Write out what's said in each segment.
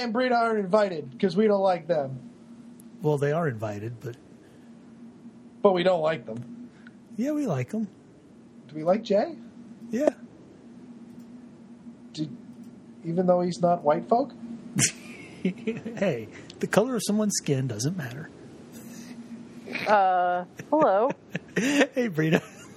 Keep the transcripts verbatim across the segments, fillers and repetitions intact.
and Brita aren't invited because we don't like them. Well, they are invited, but... But we don't like them. Yeah, we like them. Do we like Jay? Yeah. Do, even though he's not white folk? Hey, the color of someone's skin doesn't matter. Uh, hello. Hey, Brita.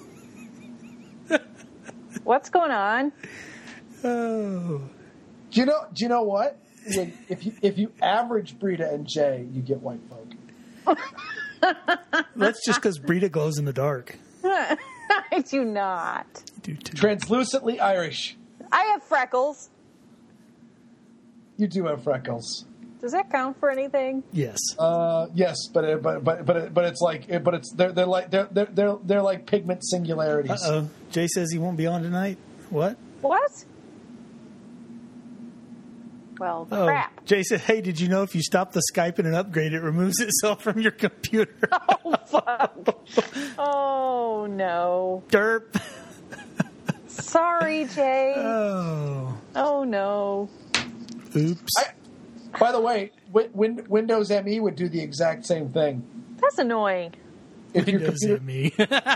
What's going on? Oh. Do you know? Do you know what? If you if you average Brita and Jay, you get white folk. That's just because Brita glows in the dark. I do not. You do too. Translucently Irish. I have freckles. You do have freckles. Does that count for anything? Yes. Uh, yes, but it, but but but it, but it's like but it's they're they're like they're they're they're, they're like pigment singularities. Uh oh. Jay says he won't be on tonight. What? What? Well, Oh, crap. Jay said, hey, did you know if you stop the Skype and an upgrade, it removes itself from your computer? Oh, fuck. Oh, no. Derp. Sorry, Jay. Oh. Oh, no. Oops. I, by the way, win, win, Windows M E would do the exact same thing. That's annoying. If your Windows computer, M E.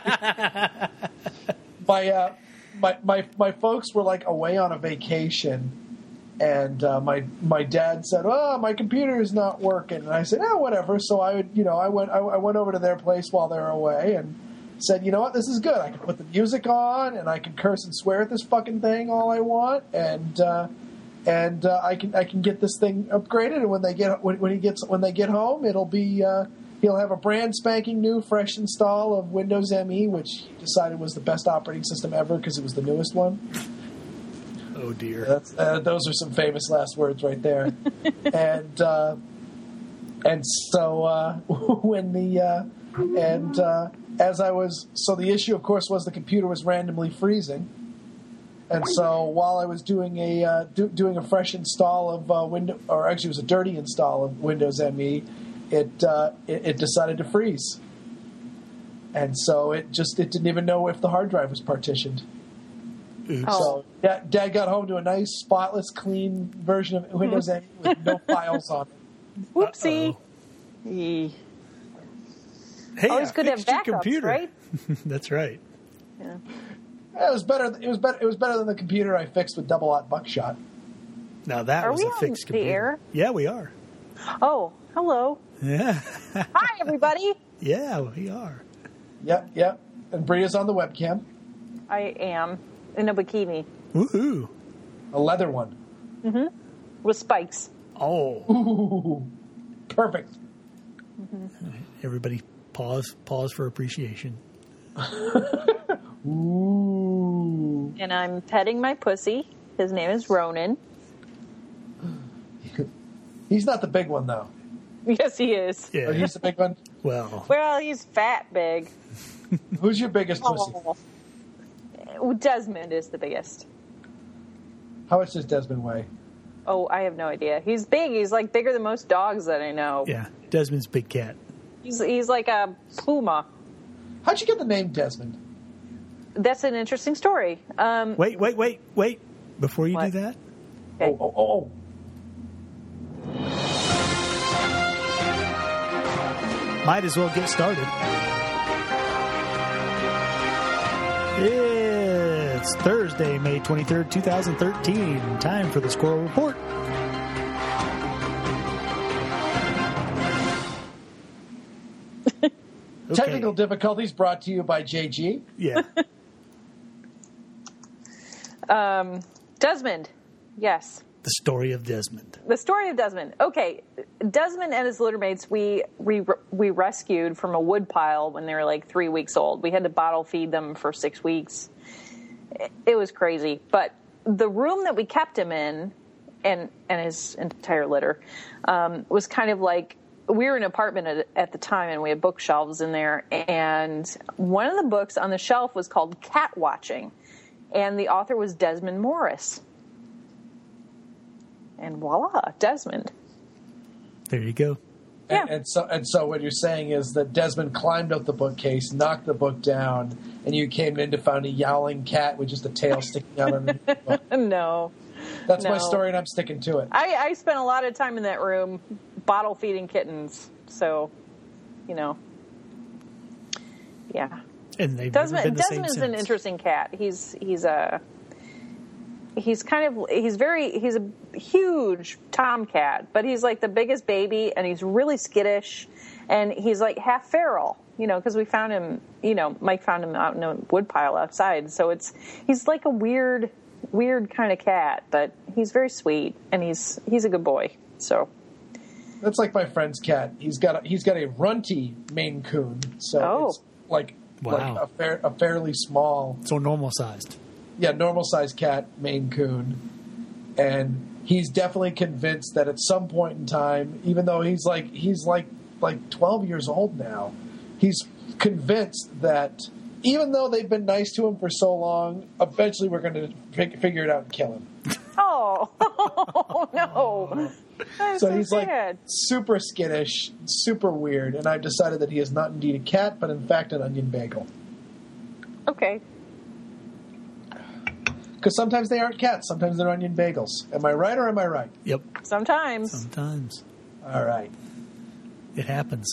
my, uh, my my my folks were like away on a vacation, and uh, my my dad said, "Oh, my computer is not working," and I said, "Oh, whatever." So I would, you know, I went I, I went over to their place while they were away and said, "You know what? This is good. I can put the music on, and I can curse and swear at this fucking thing all I want, and uh, and uh, I can I can get this thing upgraded. And when they get when, when he gets when they get home, it'll be." Uh, He'll have a brand spanking new, fresh install of Windows M E, which he decided was the best operating system ever because it was the newest one. Oh, dear. That's, uh, those are some famous last words right there. and uh, and so uh, when the uh, and uh, as I was so the issue, of course, was the computer was randomly freezing. And so while I was doing a uh, do, doing a fresh install of uh, Windows, or actually it was a dirty install of Windows M E. It, uh, it it decided to freeze, and so it just it didn't even know if the hard drive was partitioned. Oops. Oh. So Dad, Dad got home to a nice, spotless, clean version of Windows M E with no files on it. Whoopsie. Uh-oh. Yee. Hey, Always I good to have fixed your backups, computer. right? That's right. Yeah. It was better. It was better. It was better than the computer I fixed with double aught buckshot. Now that Are was we a on fixed the computer. air? Yeah, we are. Oh, hello. Yeah. Hi, everybody. Yeah, we are. Yep, yep. And Bria's on the webcam, I am in a bikini Woohoo. a leather one. with spikes. Oh. Ooh, perfect. Everybody pause pause for appreciation. Ooh. And I'm petting my pussy. His name is Ronan. He's not the big one though. Yes, he is. Yeah. Or he's the big one. Well, Well, he's fat big. Who's your biggest pussy? Oh. Desmond is the biggest. How much does Desmond weigh? Oh, I have no idea. He's big. He's like bigger than most dogs that I know. yeah. Desmond's big cat. He's he's like a puma. How'd you get the name Desmond? That's an interesting story. Um, Wait, wait, wait, wait. Before you What? do that, okay. Oh, oh, oh, oh. might as well get started. It's Thursday, May twenty-third, twenty thirteen. Time for the Squirrel Report. Okay. Technical difficulties brought to you by J G. Yeah. Um, Desmond. Yes. The story of Desmond. The story of Desmond. Okay, Desmond and his littermates we we we rescued from a wood pile when they were like three weeks old. We had to bottle feed them for six weeks. It was crazy, but the room that we kept him in, and and his entire litter, um, was kind of like we were in an apartment at, at the time, and we had bookshelves in there, and one of the books on the shelf was called Cat Watching, and the author was Desmond Morris. And voila, Desmond. There you go. Yeah. And, and so, and so, what you're saying is that Desmond climbed up the bookcase, knocked the book down, and you came in to find a yowling cat with just a tail sticking out underneath the book. No. That's No. my story, and I'm sticking to it. I, I spent a lot of time in that room bottle feeding kittens. So, you know, yeah. And they've Desmond, never been the Desmond is same an since. interesting cat. He's he's a he's kind of he's very he's a huge tomcat, but he's like the biggest baby, and he's really skittish, and he's like half feral. You know, because we found him. You know, Mike found him out in a woodpile outside. So it's he's like a weird, weird kind of cat, but he's very sweet, and he's he's a good boy. So. That's like my friend's cat. He's got a, he's got a runty Maine Coon, so Oh. it's like Wow. like a, fair, a fairly small, So normal sized. yeah, normal sized cat Maine Coon, and he's definitely convinced that at some point in time, even though he's like he's like like twelve years old now, he's convinced that even though they've been nice to him for so long, eventually we're going to fig- figure it out and kill him. Oh, oh no! That's So so he's sad. like super skittish, super weird, and I've decided that he is not indeed a cat, but in fact an onion bagel. Okay. Because sometimes they aren't cats, sometimes they're onion bagels. Am I right or am I right? Yep. Sometimes. Sometimes All right. it happens.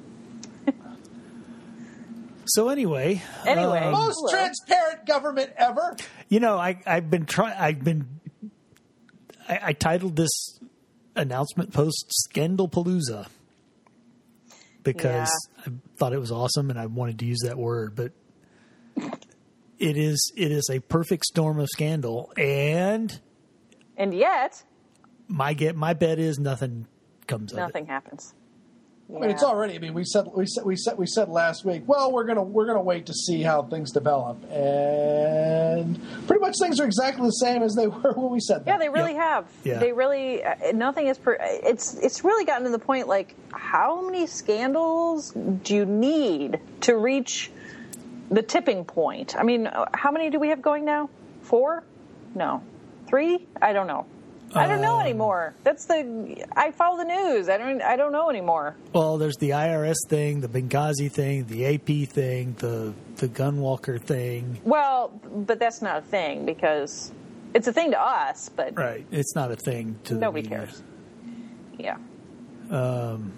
So anyway, Anyway. um, Most Hello. transparent government ever. you know, I, I've been trying. I've been. I, I titled this announcement post "Scandalpalooza" because I thought it was awesome and I wanted to use that word, but it is it is a perfect storm of scandal, and And yet, my get my bet is nothing comes of nothing happens. I mean, it's Yeah. already. I mean, we said we said we said we said last week. Well, we're gonna we're gonna wait to see how things develop, and pretty much things are exactly the same as they were when we said that. Yeah, they really Yep. have. Yeah. They really. Uh, nothing is. Per, it's. It's really gotten to the point. Like, how many scandals do you need to reach the tipping point? I mean, uh, how many do we have going now? Four? No, three? I don't know. I don't know Um, anymore. That's the. I follow the news. I don't. I don't know anymore. Well, there's the I R S thing, the Benghazi thing, the A P thing, the the Gunwalker thing. Well, but that's not a thing because it's a thing to us, but Right. It's not a thing to the nobody media. cares. Yeah. Um,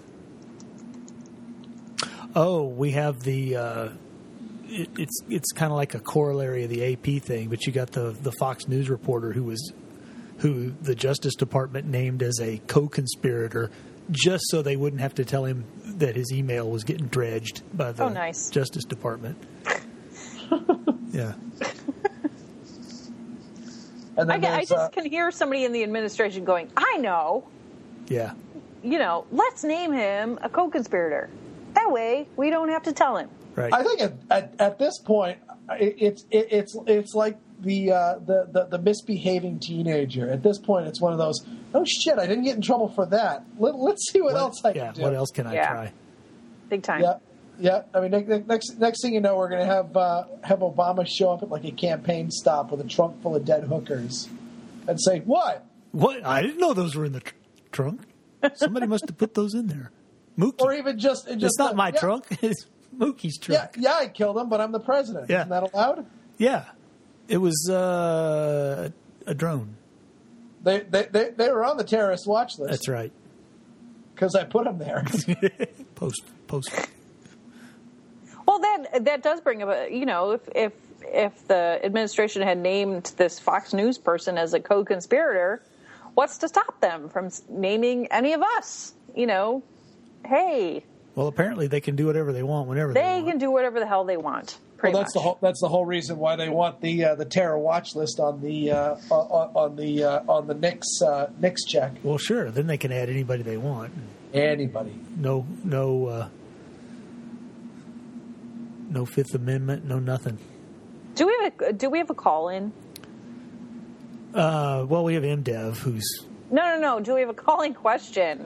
oh, we have the. Uh, it, it's it's kind of like a corollary of the A P thing, but you got the the Fox News reporter who was who the Justice Department named as a co-conspirator, just so they wouldn't have to tell him that his email was getting dredged by the Oh, nice. Justice Department. Yeah. And I, then I there's, just uh, can hear somebody in the administration going, I know, Yeah. you know, let's name him a co-conspirator. That way we don't have to tell him. Right. I think at, at, at this point, it, it's it, it's it's like the, uh, the the the misbehaving teenager. At this point, it's one of those. Oh shit! I didn't get in trouble for that. Let, let's see what, What- else I yeah. can do. What else can I Yeah. try? Big time. Yeah, yeah. I mean, ne- next next thing you know, we're going to have uh, have Obama show up at like a campaign stop with a trunk full of dead hookers, and say, "What?" What? I didn't know those were in the tr- trunk. Somebody must have put those in there. Mookie. Or even just, just It's not uh, my yeah, trunk. It's Mookie's Yeah, trunk. yeah, I killed him, but I'm the president. Yeah. Isn't that allowed? Yeah. It was uh, a drone. They, they they they were on the terrorist watch list. That's right. Because I put them there. Post post. Well, that that does bring up, a, you know, if if if the administration had named this Fox News person as a co-conspirator, what's to stop them from s- naming any of us? You know, hey, Well, apparently they can do whatever they want whenever they, they want. can do whatever the hell they want. Well, Pretty that's the much. whole that's the whole reason why they want the uh, the terror watch list on the uh, on, on the uh, on the Nix uh, Nix check. Well, sure. Then they can add anybody they want. Anybody. No, no, uh, no Fifth Amendment. No nothing. Do we have a do we have a call in? Uh, well, we have M Dev, who's No, no, no. Do we have a calling question?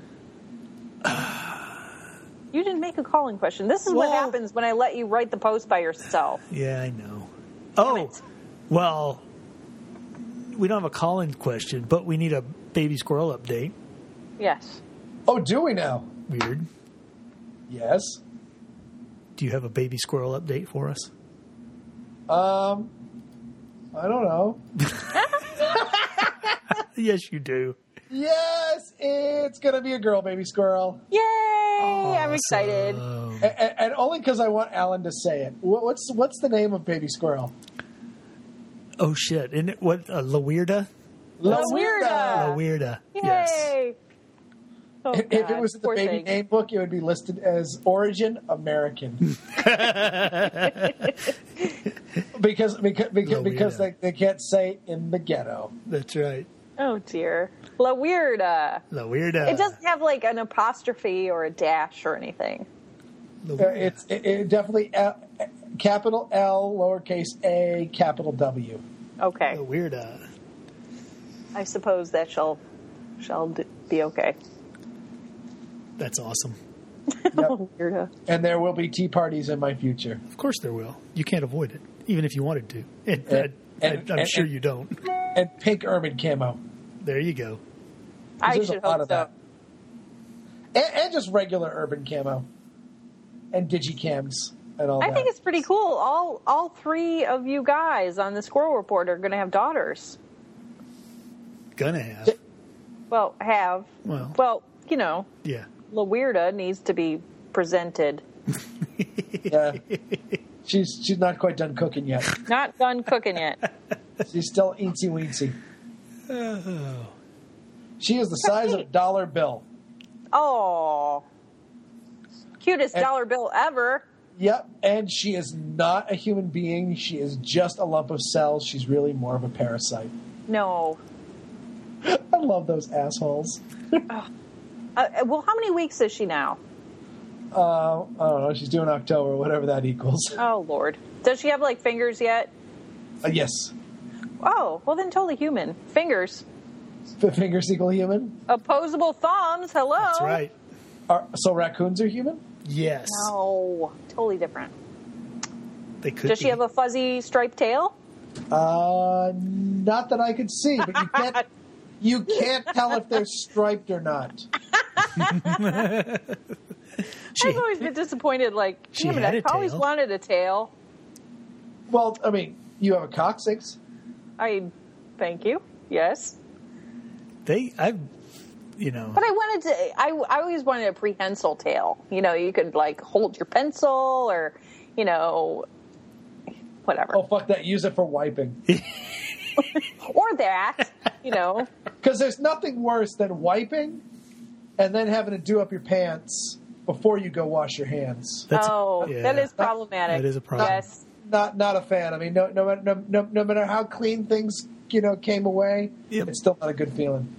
You didn't make a calling question. This is what Well- happens when I let you write the post by yourself. yeah, I know. Oh, it. well, we don't have a call-in question, but we need a baby squirrel update. Yes. Oh, do we now? Weird. Yes. Do you have a baby squirrel update for us? Um, I don't know. Yes, you do. Yes, it's gonna be a girl, baby squirrel, Yay! I'm excited. Awesome. and, and only because I want Alan to say it. What- What's what's the name of baby squirrel? Oh shit! Isn't it what uh, La Weirda? La Weirda. Weirda. La Weirda. Yay! Yes. Oh, If, if it God, was in the poor baby thing. name book, it would be listed as Origin American. because because because, La because Weirda. they, they can't say in the ghetto. That's right. Oh dear, La Weirda. La Weirda. It doesn't have like an apostrophe or a dash or anything. La Uh, Weirda. it's it, it definitely L, capital L, lowercase a, capital W. Okay, La Weirda. I suppose that shall shall d- be okay. That's awesome. Yep. Weirda. And there will be tea parties in my future. Of course there will. You can't avoid it, even if you wanted to. And, And- I, and- I'm and- sure and- you don't. And pink ermine camo. There you go. I There's a should lot hope of so. that. And, and just regular urban camo. And digicams and all I that. think it's pretty cool. All all three of you guys on the Squirrel Report are going to have daughters. Gonna have. Well, have. Well. Well, you know, Yeah. La Weirda needs to be presented. Yeah. She's she's not quite done cooking yet. Not done cooking yet. She's still eensy weensy. Oh. She is the size of a dollar bill. Oh, cutest And- dollar bill ever. Yep, and she is not a human being. She is just a lump of cells. She's really more of a parasite. No. I love those assholes. Uh, well, how many weeks is she now? Uh, I don't know. She's doing October, whatever that equals. Oh, Lord. Does she have, like, fingers yet? Uh, yes. Oh, well, then totally human. Fingers. F- fingers equal human. Opposable thumbs. Hello. That's right. Are, so raccoons are human? Yes. No. Totally different. They could Does she be. have a fuzzy striped tail? Uh, not that I could see, but you can't. You can't tell if they're striped or not. She- I've always been disappointed. Like, She damn it, had a I've always tail. wanted a tail. Well, I mean, you have a coccyx. I, thank you. Yes. They, I've, you know, But I wanted to, I, I always wanted a prehensile tail. You know, you could, like, hold your pencil or, you know, whatever. Oh, fuck that. Use it for wiping. Or that, you know. Because there's nothing worse than wiping and then having to do up your pants before you go wash your hands. that's, Oh, yeah. that is problematic. That is a problem. Yes. Not not a fan. I mean, no no matter no, no, no matter how clean things you know came away, Yep. it's still not a good feeling.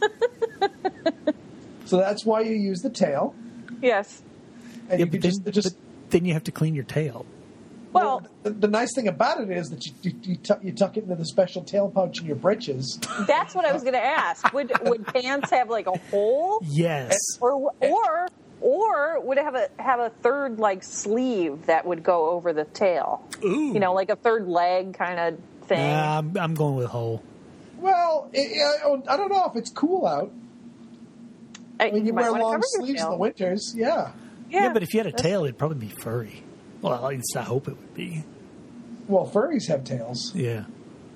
So that's why you use the tail, Yes. and Yeah, you but can then, just just. but then you have to clean your tail. Well, the, the nice thing about it is that you you, you, tuck, you tuck it into the special tail pouch in your britches. that's what I was going to ask. Would would pants have, like, a hole? Yes. Or or or would it have a have a third, like, sleeve that would go over the tail? Ooh. You know, like a third leg kind of thing. Nah, I'm, I'm going with whole. Well, it, I don't know if it's cool out. I I mean, you might wear wanna long cover your sleeves in tail. the winters, yeah. Yeah, Yeah, but if you had a that's- tail, it'd probably be furry. Well, at least I hope it would be. Well, furries have tails. Yeah.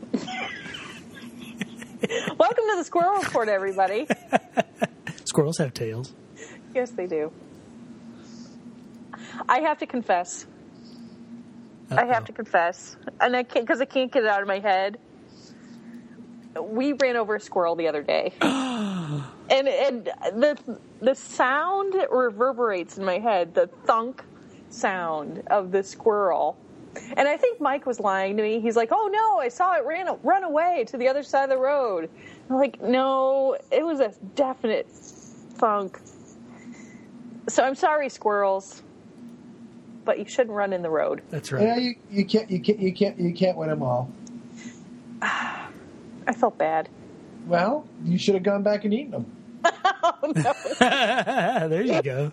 Welcome to the Squirrel Report, everybody. Squirrels have tails. Yes, they do. I have to confess. I have to confess, and I can't because I can't get it out of my head. We ran over a squirrel the other day, and and the the sound reverberates in my head. The thunk sound of the squirrel, and I think Mike was lying to me. He's like, "Oh no, I saw it ran run away to the other side of the road." I'm like, "No, it was a definite thunk." So I'm sorry, squirrels, but you shouldn't run in the road. That's Yeah, right. you, you can't you can't you can't you can't win them all. I felt bad. Well, you should have gone back and eaten them. Oh no. There you go.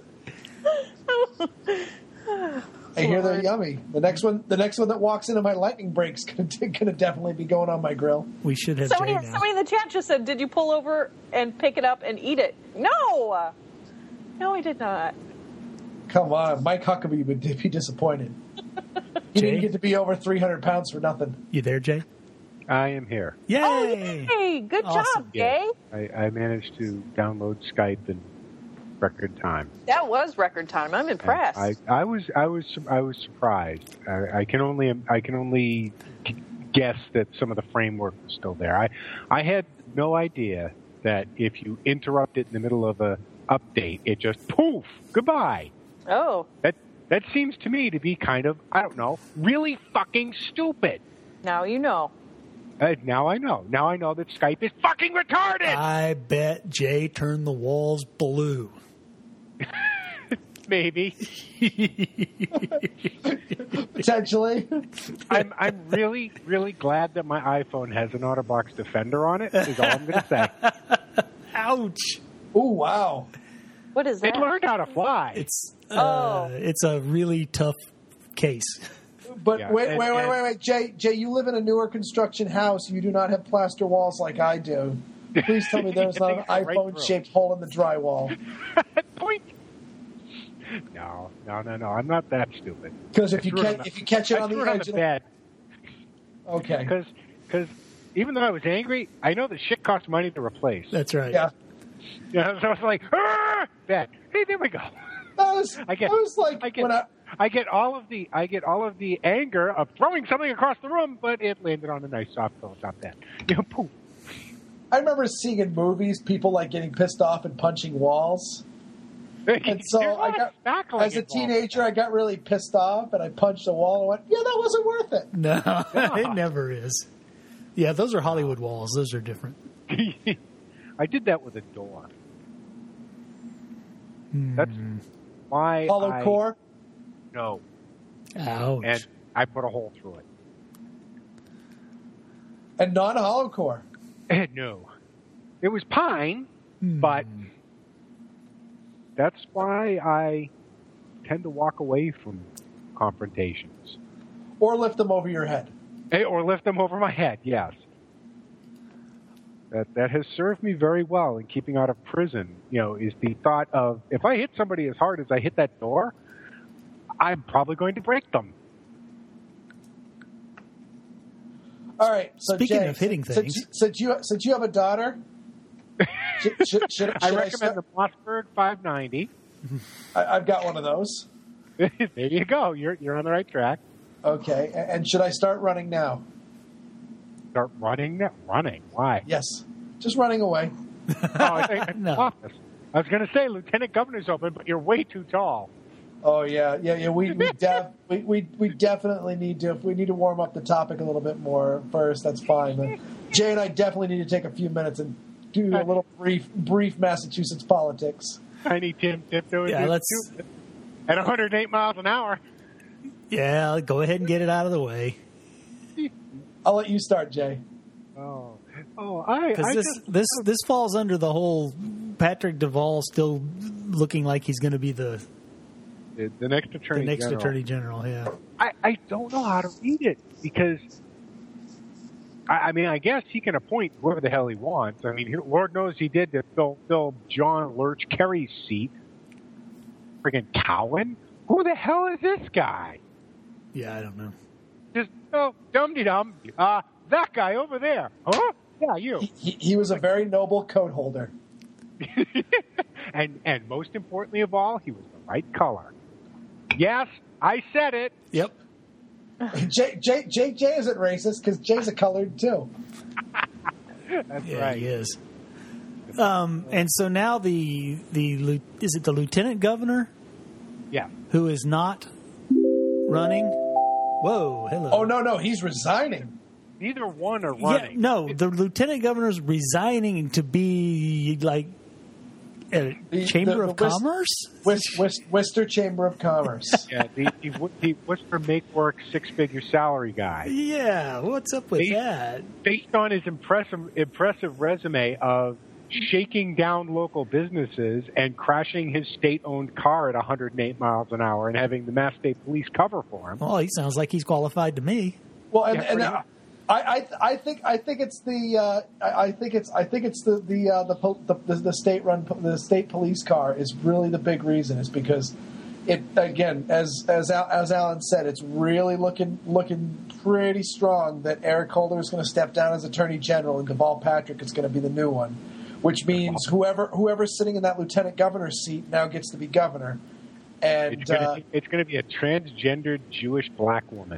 I hear they're Lord. yummy. The next one, the next one that walks into my lightning break's gonna, gonna definitely be going on my grill. We should have Somebody, Jay now. somebody in the chat just said, "Did you pull over and pick it up and eat it?" No, no, I did not. Come on, Mike Huckabee would be disappointed. He Jay? didn't get to be over three hundred pounds for nothing. You there, Jay? I am here. Yay! Oh, yay! Good Awesome. job, Jay. I, I managed to download Skype in record time. That was record time. I'm impressed. I, I was I was I was surprised. I, I can only I can only guess that some of the framework was still there. I I had no idea that if you interrupt it in the middle of a update, it just poof goodbye. Oh, That that seems to me to be kind of, I don't know, really fucking stupid. now you know. Uh, now I know. Now I know that Skype is fucking retarded. I bet Jay turned the walls blue. Maybe. Potentially. I'm I'm really really glad that my iPhone has an OtterBox Defender on it. Is all I'm going to say. Ouch! Oh, wow. What is It that? learned how to fly. It's uh, Oh. it's a really tough case. But Yeah, wait, and- wait, wait, and- wait, wait, Jay, Jay, you live in a newer construction house. You do not have plaster walls like I do. Please tell me there's not an It goes right iPhone-shaped hole in the drywall. Point. No, no, no, no. I'm not that stupid. Because if I you threw it catch on the- if you catch it I on threw the it on edge the of the bed okay, because because even though I was angry, I know that shit costs money to replace. That's right. yeah, Yeah, so I was like, ah! Bed. Hey, there we go. that was I get. that was like I get. when I I get all of the I get all of the anger of throwing something across the room, but it landed on a nice soft pillow top bed. You know, poof. I remember seeing in movies people like getting pissed off and punching walls. And so There's a lot I of got, spackling as a involved. teenager, I got really pissed off and I punched a wall and went, "Yeah, that wasn't worth it." No, Yeah. it never is. Yeah, those are Hollywood walls. Those are different. I did that with a door. Hmm. That's why Hollow I core. no, Ouch. and I put a hole through it. And non-hollow core. No, it was pine, Hmm. but that's why I tend to walk away from confrontations. Or lift them over your head. Eh, or lift them over my head, yes. That that has served me very well in keeping out of prison, you know, is the thought of, if I hit somebody as hard as I hit that door, I'm probably going to break them. All right. So Speaking Jay, of hitting since, things. since, since you since you have a daughter, should, should, should, should I I recommend start- the Mossberg five ninety. I, I've got one of those. There you go. You're you're on the right track. Okay. And, and should I start running now? Start running now. Running. Why? Yes. Just running away. Oh, I think No. office. I was going to say Lieutenant Governor's open, but you're way too tall. Oh yeah, yeah, yeah. We we, def, we we we definitely need to. If we need to warm up the topic a little bit more first, that's fine. But Jay and I definitely need to take a few minutes and do a little brief brief Massachusetts politics. Tiny Tim Tiptoe. Yeah, is let's- stupid. At one hundred eight miles an hour. Yeah, go ahead and get it out of the way. I'll let you start, Jay. Oh, oh, I, Because I this just this this falls under the whole Patrick Duvall still looking like he's going to be the the, the next the attorney next general. attorney general. Yeah. I, I don't know how to read it because, I, I mean, I guess he can appoint whoever the hell he wants. I mean, he, Lord knows he did to fill, fill John Lurch Kerry's seat. Friggin' Cowan? Who the hell is this guy? Yeah, I don't know. Just, oh, dum-de-dum. Uh, that guy over there. Huh? Yeah, you. He, he, he was a very noble coat holder. and and most importantly of all, he was the right color. Yes, I said it. Yep. Jay Jay Jay, Jay isn't racist because Jay's a colored too. That's Yeah, right. he is. Um, and so now the the lieu- is it the lieutenant governor Yeah. who is not running? Whoa, hello. Oh no no, he's resigning. Neither one are Yeah, running. no, the lieutenant governor's resigning to be like a The- chamber the- of the Wis- commerce. Wis- Wis- Worcester Chamber of Commerce. Yeah, the, the, the Worcester Make Work six-figure salary guy. Yeah, what's up with Based- that? Based on his impressive, impressive resume of shaking down local businesses and crashing his state-owned car at one hundred eight miles an hour and having the Mass State Police cover for him. Well, he sounds like he's qualified to me. Well, and, Yeah, and pretty uh, I, I I think I think it's the uh, I I think it's I think it's the the uh, the, pol- the the the state run the state police car is really the big reason is because it again, as as Al, as Alan said, it's really looking looking pretty strong that Eric Holder is going to step down as Attorney General and Deval Patrick is going to be the new one, which means whoever whoever's sitting in that Lieutenant Governor's seat now gets to be governor. And it's going uh, to be a transgendered Jewish black woman.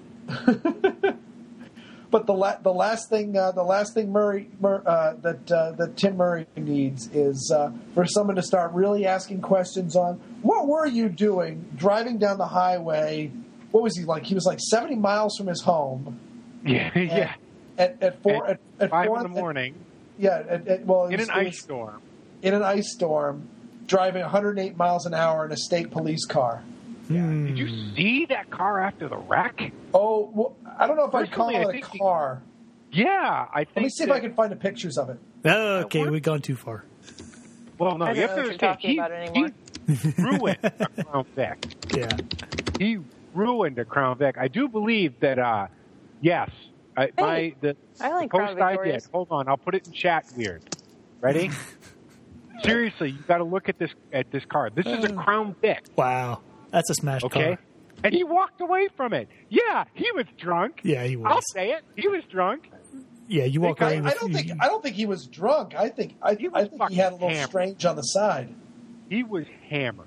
But the la- the last thing uh, the last thing Murray Mur- uh, that uh, that Tim Murray needs is uh, for someone to start really asking questions on what were you doing driving down the highway? What was he like? He was like seventy miles from his home. Yeah, at, yeah. At, at four at, at five four in the morning. At, yeah, at, at, well, in was, an ice was, storm. In an ice storm, driving one hundred eight miles an hour in a state police car. Yeah. Did you see that car after the wreck? Oh, well, I don't know if I'd call Personally, it I a think car. He, yeah, I think. Let me see that, if I can find the pictures of it. Oh, okay, we've gone too far. Well, no, I you don't have know to what you're understand. talking He, about anymore. he ruined a Crown Vic. Yeah. He ruined a Crown Vic. I do believe that. Uh, yes, I, Hey, my the, I like the Crown post I did. Victorias. Hold on, I'll put it in chat. Weird. Ready? Seriously, you got to look at this at this car. This is a Crown Vic. Wow. That's a smashed Okay. car. And he walked away from it. Yeah, he was drunk. Yeah, he was. I'll say it. He was drunk. Yeah, you walk I, away I with... don't think I don't think he was drunk. I think I, He was I think he fucking had a little hammered. strange on the side. He was hammered.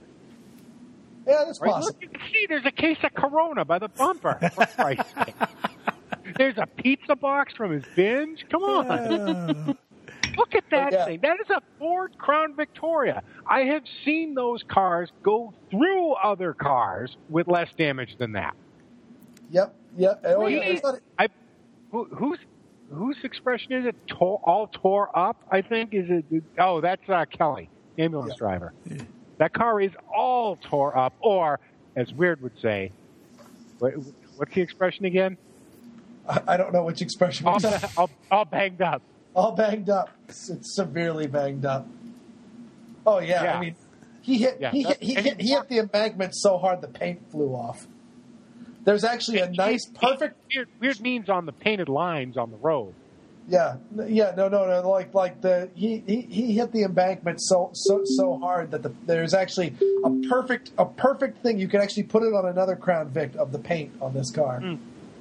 Yeah, that's Right? possible. Look, you can see there's a case of Corona by the bumper. For Christ's sake. There's a pizza box from his binge. Come on. Uh, Look at that Yeah. thing. That is a Ford Crown Victoria. I have seen those cars go through other cars with less damage than that. Yep, yep. Oh, yeah. Really? It's not, I, who, whose whose expression is it? Tore, all tore up, I think. Is it? Oh, that's uh, Kelly, ambulance Yeah. driver. That car is all tore up, or as Weird would say, what, what's the expression again? I, I don't know which expression. All, All, all, all banged up. all banged up. It's, it's severely banged up. Oh yeah, Yeah. I mean, he hit Yeah, he hit, he, and hit, he hit the embankment so hard the paint flew off. There's actually a nice, perfect. Weird, weird means on the painted lines on the road. Yeah, yeah, no, no, no. Like, like the he, he, he hit the embankment so so so hard that the, there's actually a perfect a perfect thing. You can actually put it on another Crown Vic of the paint on this car. Mm.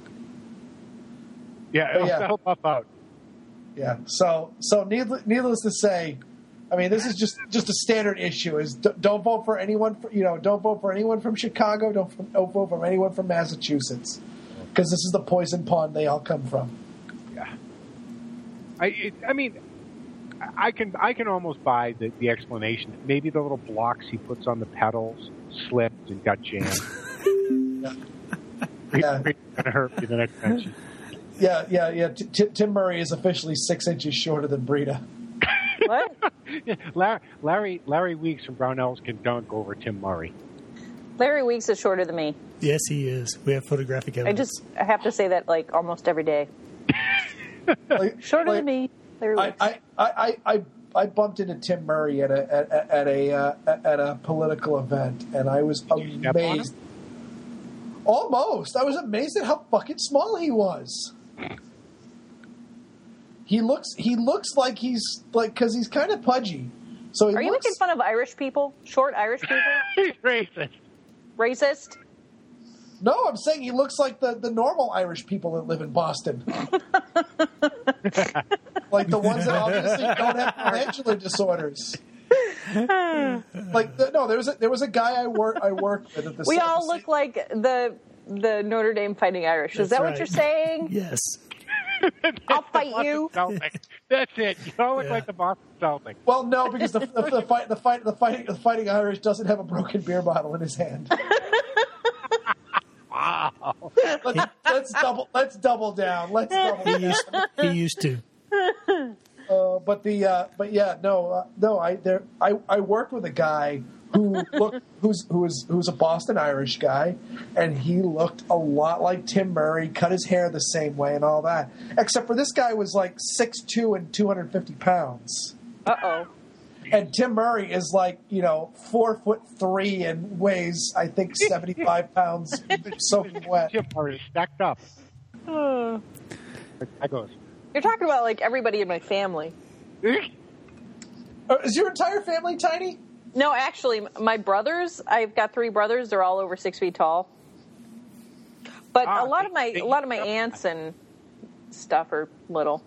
Yeah, it'll, yeah. it'll pop out. Yeah. So so needless, needless to say, I mean, this is just just a standard issue. Is d- don't vote for anyone. For, you know, don't vote for anyone from Chicago. Don't, don't vote for anyone from Massachusetts, because this is the poison pond they all come from. Yeah. I, it, I mean, I can I can almost buy the, the explanation. Maybe the little blocks he puts on the pedals slipped and got jammed. Yeah. It's Yeah. going to hurt you the next time. Yeah, yeah, yeah. T- T- Tim Murray is officially six inches shorter than Brita. What? Larry, Larry Larry Weeks from Brownells can dunk over Tim Murray. Larry Weeks is shorter than me. yes, he is. We have photographic I evidence. just I have to say that like almost every day. Like, Shorter like, than me. Larry I, Weeks. I, I, I, I bumped into Tim Murray at a at, at a uh, at a political event, and I was you step on him? amazed. Almost, I was amazed at how fucking small he was. He looks he looks like he's like because he's kind of pudgy. So he Are you looks, making fun of Irish people? Short Irish people? He's racist. Racist? No, I'm saying he looks like the, the normal Irish people that live in Boston. Like the ones that obviously don't have glandular disorders. Like the, no, there was a, there was a guy I work I worked with at the We same- all look like the the Notre Dame Fighting Irish. Is That's that right. what you're saying? Yes. I'll fight you. Celtic. That's it. You all look Yeah. like the Boston Celtics. Well, no, because the the, the fight the fight the fighting the fighting Irish doesn't have a broken beer bottle in his hand. Wow. Let's, let's double let's double down. Let's double He down. used, he used to. Uh, but the uh, but yeah no uh, no I there I, I worked with a guy who looked who's who was who's a Boston Irish guy, and he looked a lot like Tim Murray, cut his hair the same way and all that, except for this guy was like six two and two hundred fifty pounds, Uh oh. and Tim Murray is like you know four foot three and weighs I think seventy five pounds soaking wet. Jim Murray stacked up. Uh, That goes. You're talking about like everybody in my family. Uh, is your entire family tiny? No, actually, my brothers. I've got three brothers. They're all over six feet tall. But Ah, a lot they- of my they a lot of my eat up. aunts and stuff are little.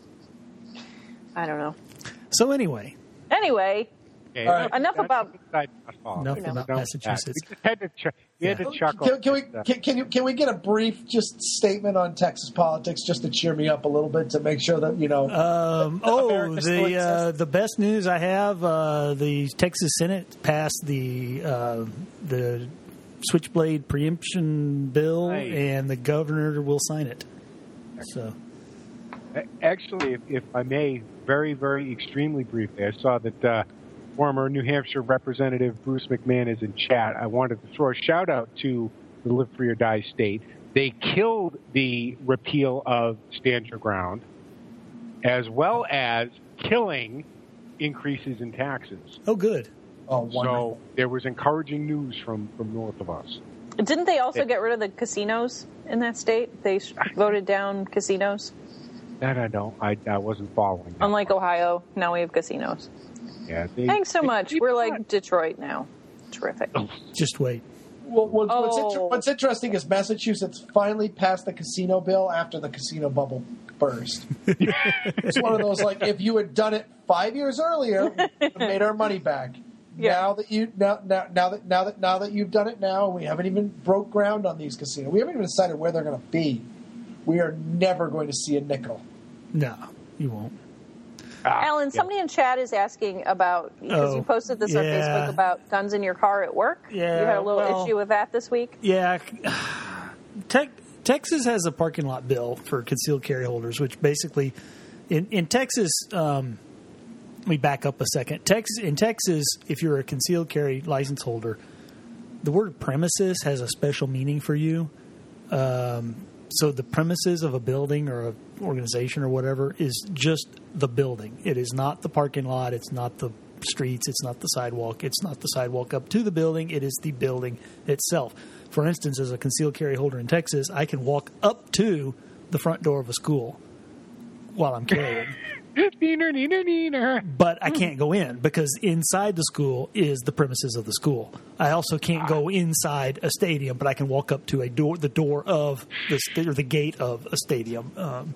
I don't know. So anyway, Anyway, Okay, All right. enough that's about- beside the point. enough You know. about Don't- Massachusetts. We just had to, ch- we had Yeah. to chuckle. Can, can we at, uh, can, can you can we get a brief just statement on Texas politics just to cheer me up a little bit to make sure that you know? Um, oh, America still the uh, exists. the best news I have: uh, the Texas Senate passed the uh, the switchblade preemption bill, Nice. and the governor will sign it. So, Actually, if, if I may, very, very extremely briefly, I saw that uh, former New Hampshire Representative Bruce McMahon is in chat. I wanted to throw a shout out to the Live Free or Die state. They killed the repeal of Stand Your Ground, as well as killing increases in taxes. oh, good. Oh, wonderful. So there was encouraging news from, from north of us. didn't they also Yeah. get rid of the casinos in that state? They s- voted down casinos. That I don't. I, I wasn't following. that. Unlike Ohio, now we have casinos. Yeah, they- Thanks so they- much. they- We're like Detroit now. Terrific. Just wait. Well, what- what's, Oh. inter- what's interesting is Massachusetts finally passed the casino bill after the casino bubble burst. It's one of those like if you had done it five years earlier, we would have made our money back. Yeah. Now that you now, now now that now that now that you've done it now, we haven't even broke ground on these casinos. We haven't even decided where they're going to be. We are never going to see a nickel. No, you won't. Ah, Alan, yeah. somebody in chat is asking about, because Oh, you posted this on yeah. Facebook about guns in your car at work. Yeah, You had a little well- issue with that this week. Yeah, Tex Texas has a parking lot bill for concealed carry holders, which basically, in in Texas, um, let me back up a second. Texas in Texas, if you're a concealed carry license holder, the word premises has a special meaning for you. Um, so the premises of a building or an organization or whatever is just the building. It is not the parking lot. It's not the streets. It's not the sidewalk. It's not the sidewalk up to the building. It is the building itself. For instance, as a concealed carry holder in Texas, I can walk up to the front door of a school while I'm carrying. Neener, neener, neener. But I can't go in because inside the school is the premises of the school. I also can't go inside a stadium, but I can walk up to a door, the door of the st- or the gate of a stadium. Um,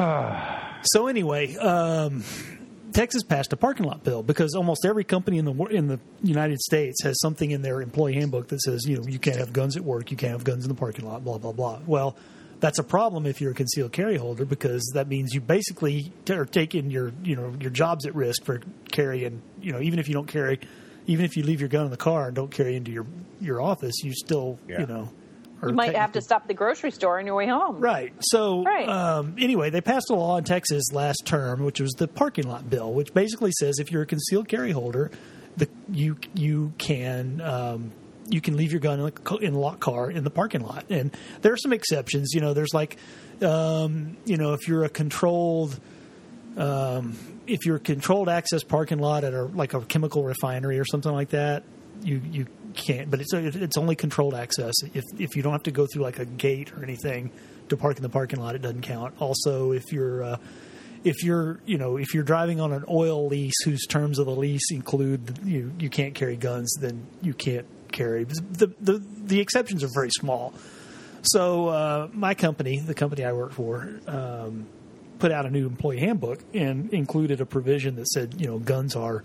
so anyway, um, Texas passed a parking lot bill because almost every company in the wor- in the United States has something in their employee handbook that says, you know, you can't have guns at work, you can't have guns in the parking lot, blah blah blah. Well, that's a problem if you're a concealed carry holder because that means you basically t- are taking your, you know, your jobs at risk for carrying, you know, even if you don't carry, even if you leave your gun in the car and don't carry into your, your office, you still, Yeah. you know, are You might have to technically- stop at the grocery store on your way home. Right. So, Right. Um, anyway, they passed a law in Texas last term, which was the parking lot bill, which basically says if you're a concealed carry holder, the you you can um, you can leave your gun in a, co- in a locked car in the parking lot, and there are some exceptions. You know, there's like, um, you know, if you're a controlled. Um, if you're a controlled access parking lot at a like a chemical refinery or something like that, you you can't. But it's it's only controlled access. If if you don't have to go through like a gate or anything to park in the parking lot, it doesn't count. Also, if you're uh, if you're you know if you're driving on an oil lease whose terms of the lease include you you can't carry guns, then you can't carry. The the the exceptions are very small. So uh, my company, the company I work for. Um, put out a new employee handbook and included a provision that said, you know, guns are,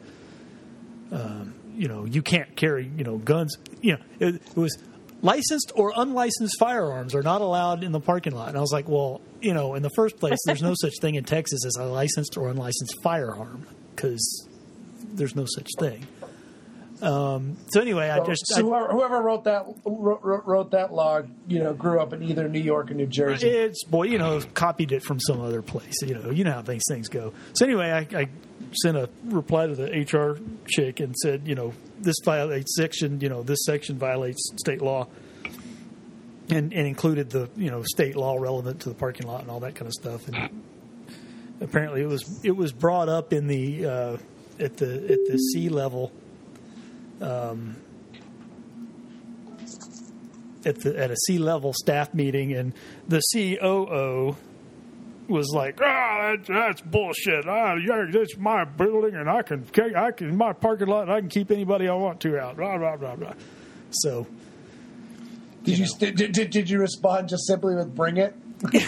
um, you know, you can't carry, you know, guns. You know, it, it was licensed or unlicensed firearms are not allowed in the parking lot. And I was like, well, you know, in the first place, there's no such thing in Texas as a licensed or unlicensed firearm because there's no such thing. Um, so anyway, I So, just so whoever, whoever wrote that wrote, wrote, wrote that law, you know, grew up in either New York or New Jersey. It's boy, you know, copied it from some other place. You know, you know how these things go. So anyway, I, I sent a reply to the H R chick and said, you know, this violates section, you know, this section violates state law, and and included the you know state law relevant to the parking lot and all that kind of stuff. And apparently, it was it was brought up in the uh, at the at the sea level. Um, at the at a C-level staff meeting, and the C O O was like, "Ah, that, that's bullshit. Ah, yeah, it's my building, and I can, I can, in my parking lot, and I can keep anybody I want to out." Blah blah blah blah. So, did you, you did, did did you respond just simply with "bring it"?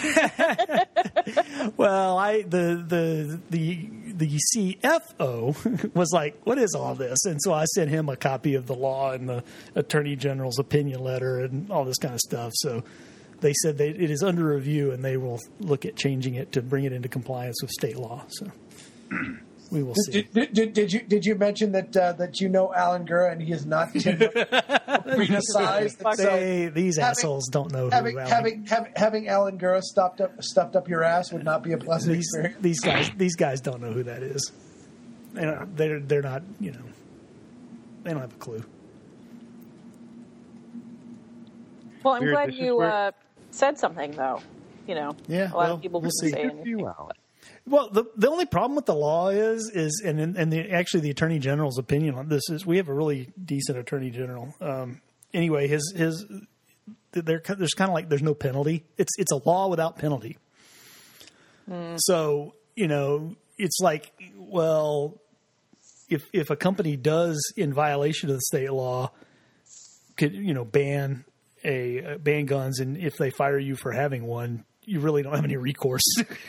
Well, I the the the the C F O was like, "What is all this?" And so I sent him a copy of the law and the Attorney General's opinion letter and all this kind of stuff. So they said they, it is under review and they will look at changing it to bring it into compliance with state law. So we will see. Did, did, did, did you did you mention that uh, that you know Alan Gura and he is not criticized? They, these having, assholes don't know who having Alan. having, having having Alan Gura stuffed up stuffed up your ass would not be a pleasant these, experience. These guys these guys don't know who that is. And they're they're not you know they don't have a clue. Well, I'm Weird, glad this is you where- uh, said something, though. You know, Yeah, a lot well, of people we'll didn't see. say Good anything. for you, Alan. Well, the the only problem with the law is is and and the, actually the Attorney General's opinion on this is we have a really decent Attorney General. Um, anyway, his his there there's kind of like there's no penalty. It's it's a law without penalty. Mm. So you know it's like well, if if a company does in violation of the state law, could you know ban a uh, ban guns, and if they fire you for having one, you really don't have any recourse.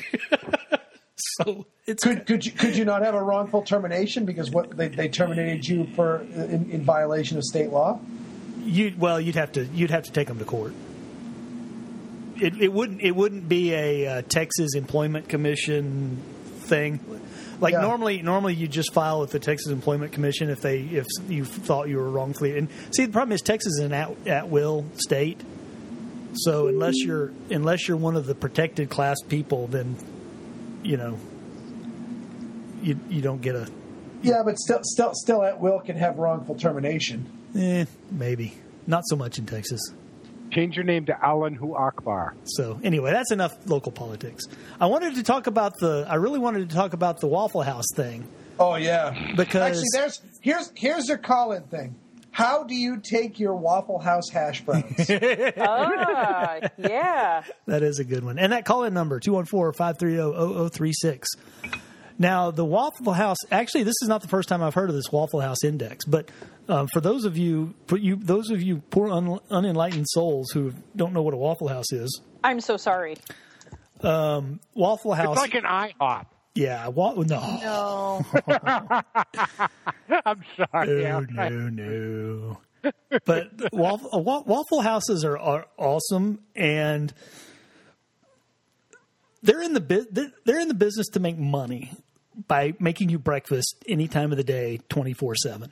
So it's could could you could you not have a wrongful termination because what they, they terminated you for in, in violation of state law? You well, you'd have to you'd have to take them to court. It it wouldn't it wouldn't be a uh, Texas Employment Commission thing. Like Yeah. normally normally you just file with the Texas Employment Commission if they if you thought you were wrongfully. And see, the problem is Texas is an at, at will state. So unless you're unless you're one of the protected class people, then you know, you you don't get a Yeah, but still, still, still, at will can have wrongful termination. eh, maybe not so much in Texas. Change your name to Alan Hu Akbar. So anyway, that's enough local politics. I wanted to talk about the. I really wanted to talk about the Waffle House thing Oh yeah, because actually, there's here's here's your call-in thing. How do you take your Waffle House hash browns? Ah, yeah. that is a good one. And that call-in number two one four, five three zero, zero zero three six. Now the Waffle House. Actually, this is not the first time I've heard of this Waffle House index, but. Um, for those of you, for you, those of you poor un, unenlightened souls who don't know what a Waffle House is, I'm so sorry. um, Waffle House. It's like an IHOP. Yeah, wa- no, No. I'm sorry. no, Yeah. no, no. But waffle, uh, wa- Waffle Houses are, are awesome, and they're in the bu- they're, they're in the business to make money by making you breakfast any time of the day, twenty-four seven.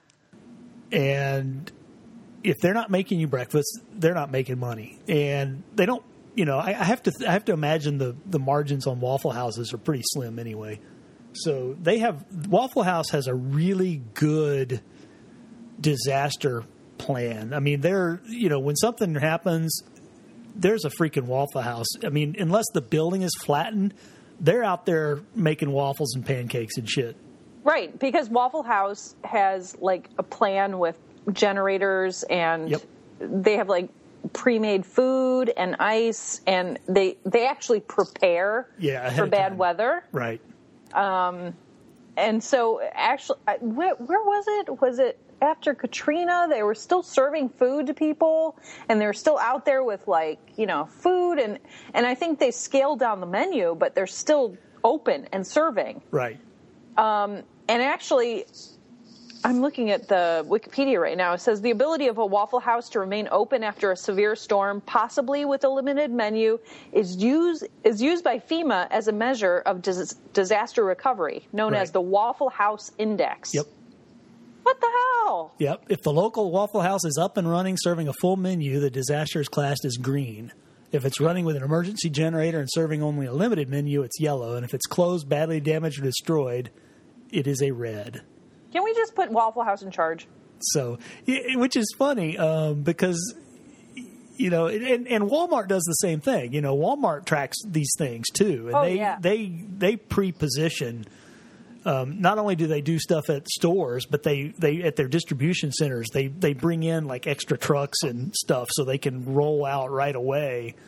And if they're not making you breakfast, they're not making money. And they don't, you know, I, I have to, I have to imagine the, the margins on Waffle Houses are pretty slim anyway. So they have, Waffle House has a really good disaster plan. I mean, they're, you know, when something happens, there's a freaking Waffle House. I mean, unless the building is flattened, they're out there making waffles and pancakes and shit. Right, because Waffle House has like a plan with generators and Yep. they have like pre-made food and ice and they they actually prepare Yeah, ahead for of bad time. weather. Right. And so actually, I- where, where was it? Was it after Katrina? They were still serving food to people and they were still out there with like, you know, food. And, and I think they scaled down the menu, but they're still open and serving. Right. And actually, I'm looking at the Wikipedia right now. It says the ability of a Waffle House to remain open after a severe storm, possibly with a limited menu, is used is used by FEMA as a measure of dis- disaster recovery, known Right. as the Waffle House Index. Yep. What the hell? Yep. If the local Waffle House is up and running, serving a full menu, the disaster is classed as green. If it's running with an emergency generator and serving only a limited menu, it's yellow. And if it's closed, badly damaged, or destroyed, it is a red. Can we just put Waffle House in charge? So, y- which is funny um, because, you know, and, and Walmart does the same thing. You know, Walmart tracks these things too, and Oh, they yeah. they they pre-position. Um, not only do they do stuff at stores, but they, they at their distribution centers they, they bring in like extra trucks and stuff so they can roll out right away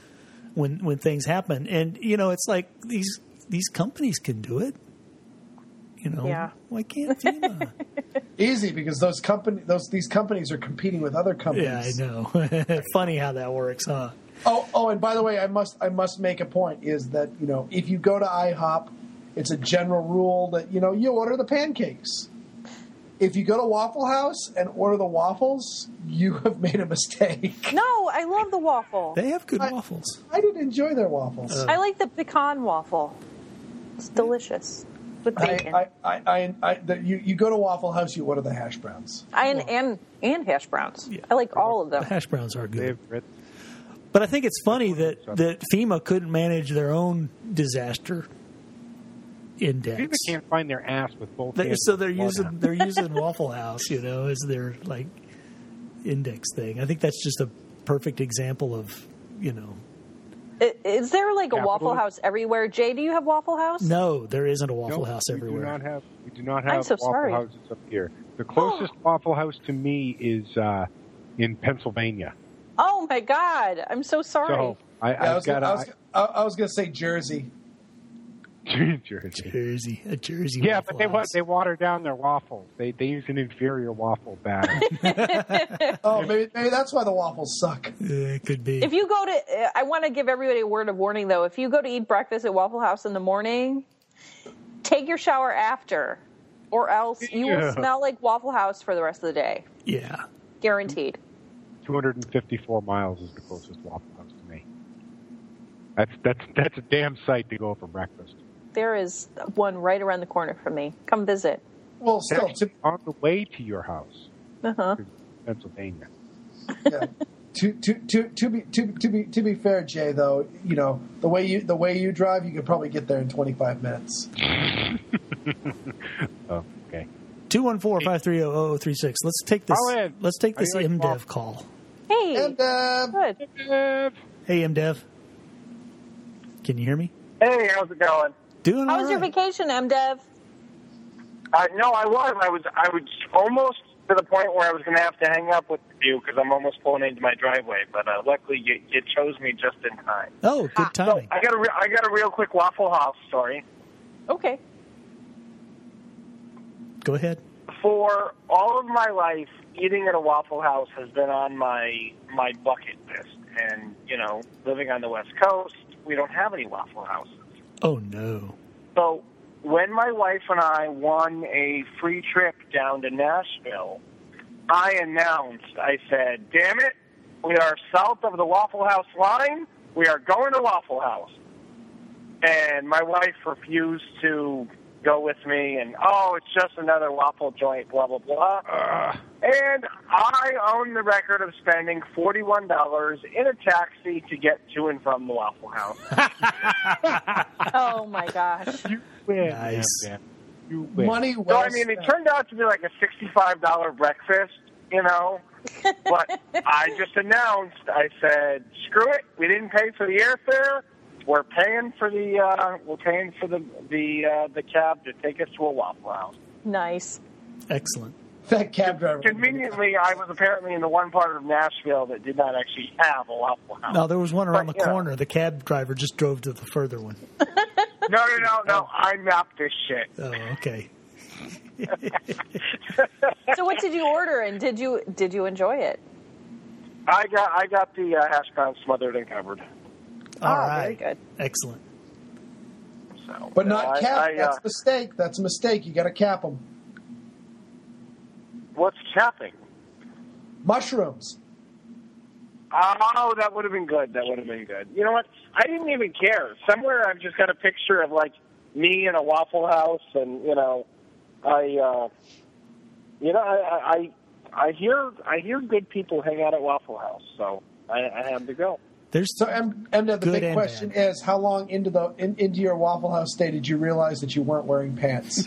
when when things happen. And you know, it's like these these companies can do it. You know, Yeah. why can't FEMA? Easy, because those company those these companies are competing with other companies. Yeah, I know. Funny how that works, huh? Oh, oh, and by the way, I must I must make a point is that, you know, if you go to IHOP, it's a general rule that, you know, you order the pancakes. If you go to Waffle House and order the waffles, you have made a mistake. No, I love the waffle. They have good I- waffles. I did enjoy their waffles. Uh, I like the pecan waffle. It's delicious with bacon. I, I, I, I, I the, you, you go to Waffle House, you order the hash browns. and, and and hash browns. Yeah. I like all of The them. hash browns are good. They've written. But I think it's funny that, that FEMA couldn't manage their own disaster index. FEMA can't find their ass with both They- hands. so they're in one using hand. they're using Waffle House, you know, as their like index thing. I think that's just a perfect example of, you know, I- Is there like a Capital- Waffle House everywhere? Jay, do you have Waffle House? no, there isn't a Waffle No, House we everywhere. Do not have, we do not I'm have so Waffle sorry. Houses up here. The closest Waffle House to me is uh, in Pennsylvania. Oh my God! I'm so sorry. So I, Yeah, I I've was, got gonna, I, a was, I, I was going to say Jersey. Jersey. Jersey, a Jersey. Yeah, Waffle but they wa- House. they water down their waffles. They they use an inferior waffle batter. Oh, maybe maybe that's why the waffles suck. Uh, it could be. If you go to, uh, I want to give everybody a word of warning though. If you go to eat breakfast at Waffle House in the morning, take your shower after, or else you will Yeah. smell like Waffle House for the rest of the day. yeah, Guaranteed. two hundred fifty-four miles is the closest Waffle House to me. That's that's that's a damn sight to go for breakfast. There is one right around the corner from me. Come visit. Well, It's still, actually to, on the way to your house, Uh-huh. to Pennsylvania. yeah. to, to, to, to be to, to be to be fair, Jay, though, you know, the way you the way you drive, you could probably get there in twenty-five minutes. Oh, okay. two one four, five three zero, zero zero three six. Let's take this. Call in. Let's take How this do you like M Dev waffles? call. Hey, And uh, good. Hey, M Dev. Can you hear me? Hey, how's it going? Doing How all was your right. vacation, MDev? Uh, no, I was. I was. I was almost to the point where I was going to have to hang up with you because I'm almost pulling into my driveway. But uh, luckily, you, you chose me just in time. Oh, good So timing. I got a. Re- I got a real quick Waffle House story. Okay. Go ahead. For all of my life, eating at a Waffle House has been on my my bucket list. And you know, living on the West Coast, we don't have any Waffle Houses. Oh no. So when my wife and I won a free trip down to Nashville, I announced, I said, damn it, we are south of the Waffle House line. We are going to Waffle House. And my wife refused to go with me, and, oh, it's just another waffle joint, blah, blah, blah. Uh, And I own the record of spending forty-one dollars in a taxi to get to and from the Waffle House. Oh my gosh. you win. Nice. man, man. You win. money So, well I mean, it spent. turned out to be like a sixty-five dollars breakfast, you know. But I just announced, I said, screw it. We didn't pay for the airfare. We're paying for the uh, we're paying for the the uh, the cab to take us to a Waffle House. Nice. Excellent. That cab driver. Conveniently, I was apparently in the one part of Nashville that did not actually have a Waffle House. No, there was one around But, the yeah. corner. The cab driver just drove to the further one. No, no, no, no. I mapped this shit. Oh, okay. So what did you order, and did you did you enjoy it? I got I got the uh, hash browns smothered and covered. All Oh, right. very good. Excellent. So, But you know, not I- cap. I, uh, That's a mistake. That's a mistake. You got to cap them. what's capping? Mushrooms. Oh, that would have been good. That would have been good. You know what? I didn't even care. Somewhere I've just got a picture of, like, me in a Waffle House, and, you know, I, uh, you know, I, I, I hear, I hear good people hang out at Waffle House, so I, I had to go. There's So, M, M, the Good big and question bad. is: how long into the in, into your Waffle House stay did you realize that you weren't wearing pants?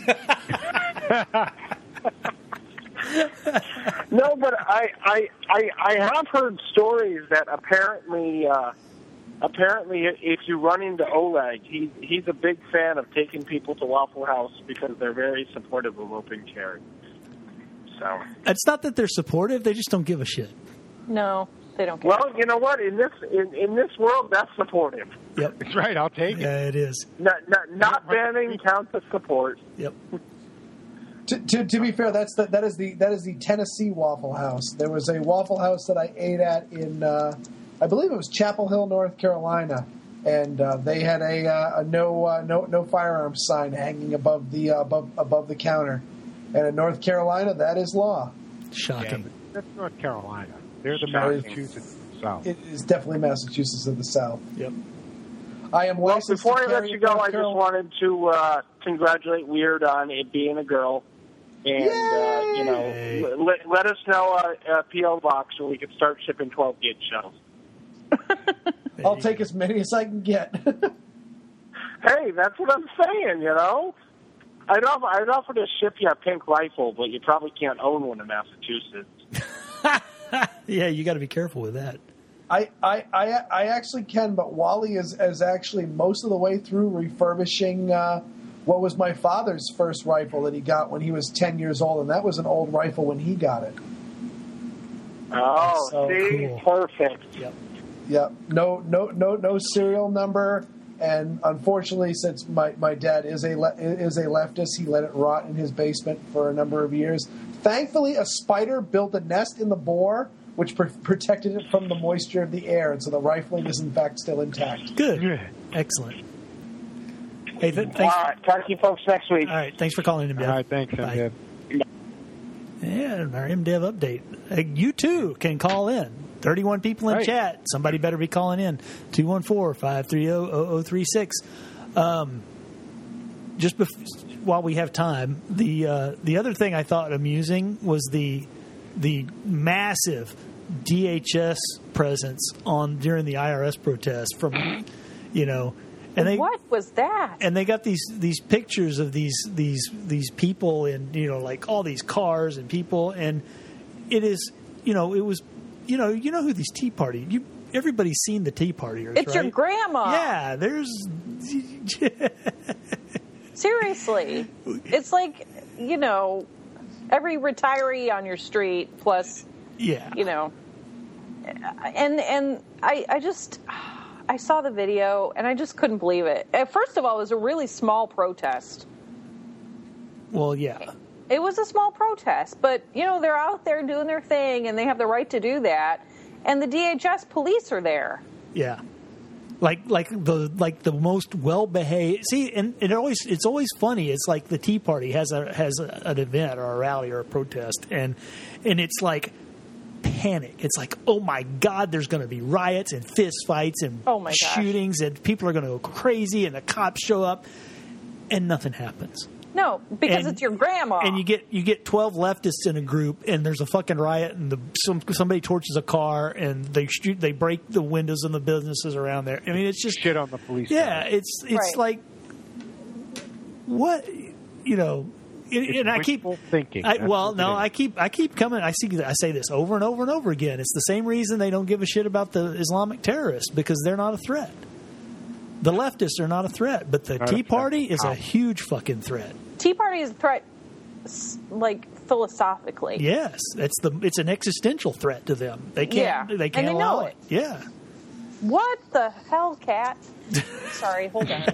No, but I, I, I, I have heard stories that apparently, uh, apparently, if you run into Oleg, he he's a big fan of taking people to Waffle House because they're very supportive of open carry. So, It's not that they're supportive; they just don't give a shit. No. They don't care. Well, you know what? In this in, in this world, that's supportive. Yep. That's right. I'll take it. Yeah, it is. Not not, not banning counts as support. Yep. To, to, to be fair, that's the, that is the that is the Tennessee Waffle House. There was a Waffle House that I ate at in, uh, I believe it was Chapel Hill, North Carolina, and uh, they had a, uh, a no uh, no no firearms sign hanging above the uh, above above the counter. And in North Carolina, that is law. Shocking. Yeah, that's North Carolina. They're the Shocking. Massachusetts of the South. It is definitely Massachusetts of the South. Yep. I am Well, licensed before to I let carry you go, North I just Carolina- wanted to uh, congratulate Weird on it being a girl. And, uh, you Yay! know, let, let us know a, a P O box so we can start shipping twelve gauge shells. I'll take as many as I can get. Hey, that's what I'm saying, you know? I'd offer, I'd offer to ship you a pink rifle, but you probably can't own one in Massachusetts. Yeah, you got to be careful with that. I, I, I, I actually can, but Wally is, is actually most of the way through refurbishing uh, what was my father's first rifle that he got when he was ten years old, and that was an old rifle when he got it. Oh, So see? cool. Perfect. Yep. Yep. No, no, no, no serial number. And unfortunately, since my, my dad is a le- is a leftist, he let it rot in his basement for a number of years. Thankfully, a spider built a nest in the bore, which pr- protected it from the moisture of the air, and so the rifling is in fact still intact. Good. Yeah. Excellent. Hey, th- All thanks. right, talk to you folks next week. All right. Thanks for calling in, Dev. All right, thanks, Bye. Deb. Yeah, our M Dev update. Uh, you too can call in. thirty-one people in Right. chat. Somebody better be calling in. two one four, five three zero, zero zero three six. Um, just bef- while we have time, the uh, the other thing I thought amusing was the the massive D H S presence on during the I R S protest from, you know, and they What was that? and they got these these pictures of these these these people in, you know, like all these cars and people, and it is, you know, it was, you know, you know who these Tea Party, you everybody's seen the Tea Partiers, It's right? your grandma. Yeah, there's Seriously. It's like, you know, every retiree on your street plus, yeah, you know, and and I, I just, I saw the video and I just couldn't believe it. Uh, First of all, it was a really small protest. well, yeah, It was a small protest, but, you know, they're out there doing their thing and they have the right to do that. And the D H S police are there. yeah. Like like the like the most well behaved. See, and, and it always it's always funny. It's like the Tea Party has a has a, an event or a rally or a protest, and and it's like panic. It's like, oh my God, there's going to be riots and fist fights and Oh my gosh. shootings, and people are going to go crazy, and the cops show up, and nothing happens. No, because And- it's your grandma. And you get you get twelve leftists in a group, and there's a fucking riot, and the some somebody torches a car, and they shoot, they break the windows in the businesses around there. I mean, it's just Shit on the police. yeah, cars. it's it's Right. like what, you know. And, It's and I keep wishful thinking. I, That's well, what no, it is. I keep I keep coming. I see I say this over and over and over again. It's the same reason they don't give a shit about the Islamic terrorists, because they're not a threat. The leftists are not a threat, but the Not a Tea threat. Party is Ow. a huge fucking threat. Tea Party is a threat, s- like, philosophically. Yes, it's the it's an existential threat to them. They can't Yeah, they and can't they allow know it. it. Yeah. What the hell, Cat? Sorry, hold on.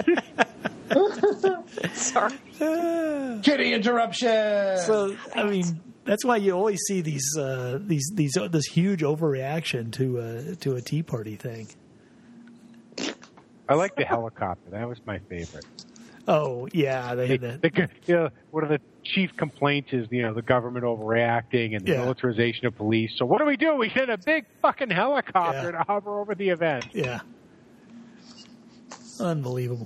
Sorry. Kitty interruption. So I mean, that's why you always see these uh, these these uh, this huge overreaction to uh, to a Tea Party thing. I like the helicopter. That was my favorite. Oh yeah, they They, had that. the, you know, one of the chief complaints is, you know, the government overreacting and the Yeah. militarization of police. So what do we do? We send a big fucking helicopter Yeah. to hover over the event. Yeah. Unbelievable.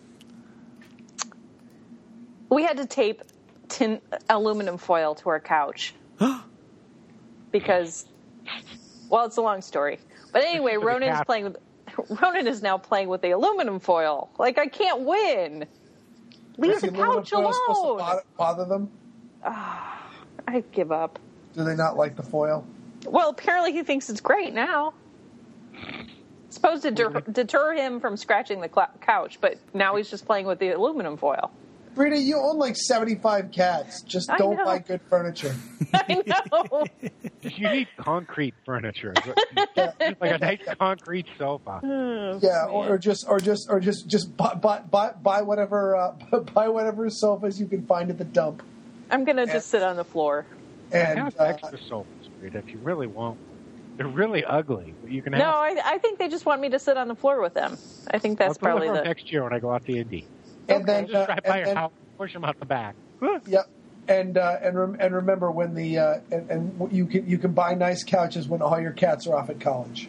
We had to tape tin aluminum foil to our couch because, well, it's a long story. But anyway, For the Ronan is cap. playing with. Ronan is now playing with the aluminum foil. Like, I can't win. Leave Is the the aluminum couch foil supposed to alone. bother, bother them? I give up. Do they not like the foil? Well, apparently he thinks it's great now. It's supposed to deter, deter him from scratching the cl- couch, but now he's just playing with the aluminum foil. Rita, you own like seventy-five cats. Just I don't know. buy good furniture. I know. You need concrete furniture, like a nice concrete sofa. Oh, Yeah, or, or just, or just, or just, just buy, buy, buy, buy whatever, uh, buy whatever sofas you can find at the dump. I'm going to just sit on the floor. And have uh, extra sofas, Rita, if you really want. They're really ugly, but you can have. No, I, I think they just want me to sit on the floor with them. I think that's I'll probably deliver the... them next year when I go out to Indy. and then, Just uh, drive by and your then house, push them out the back. yep. And uh, and rem- and remember when the uh, and, and you can you can buy nice couches when all your cats are off at college.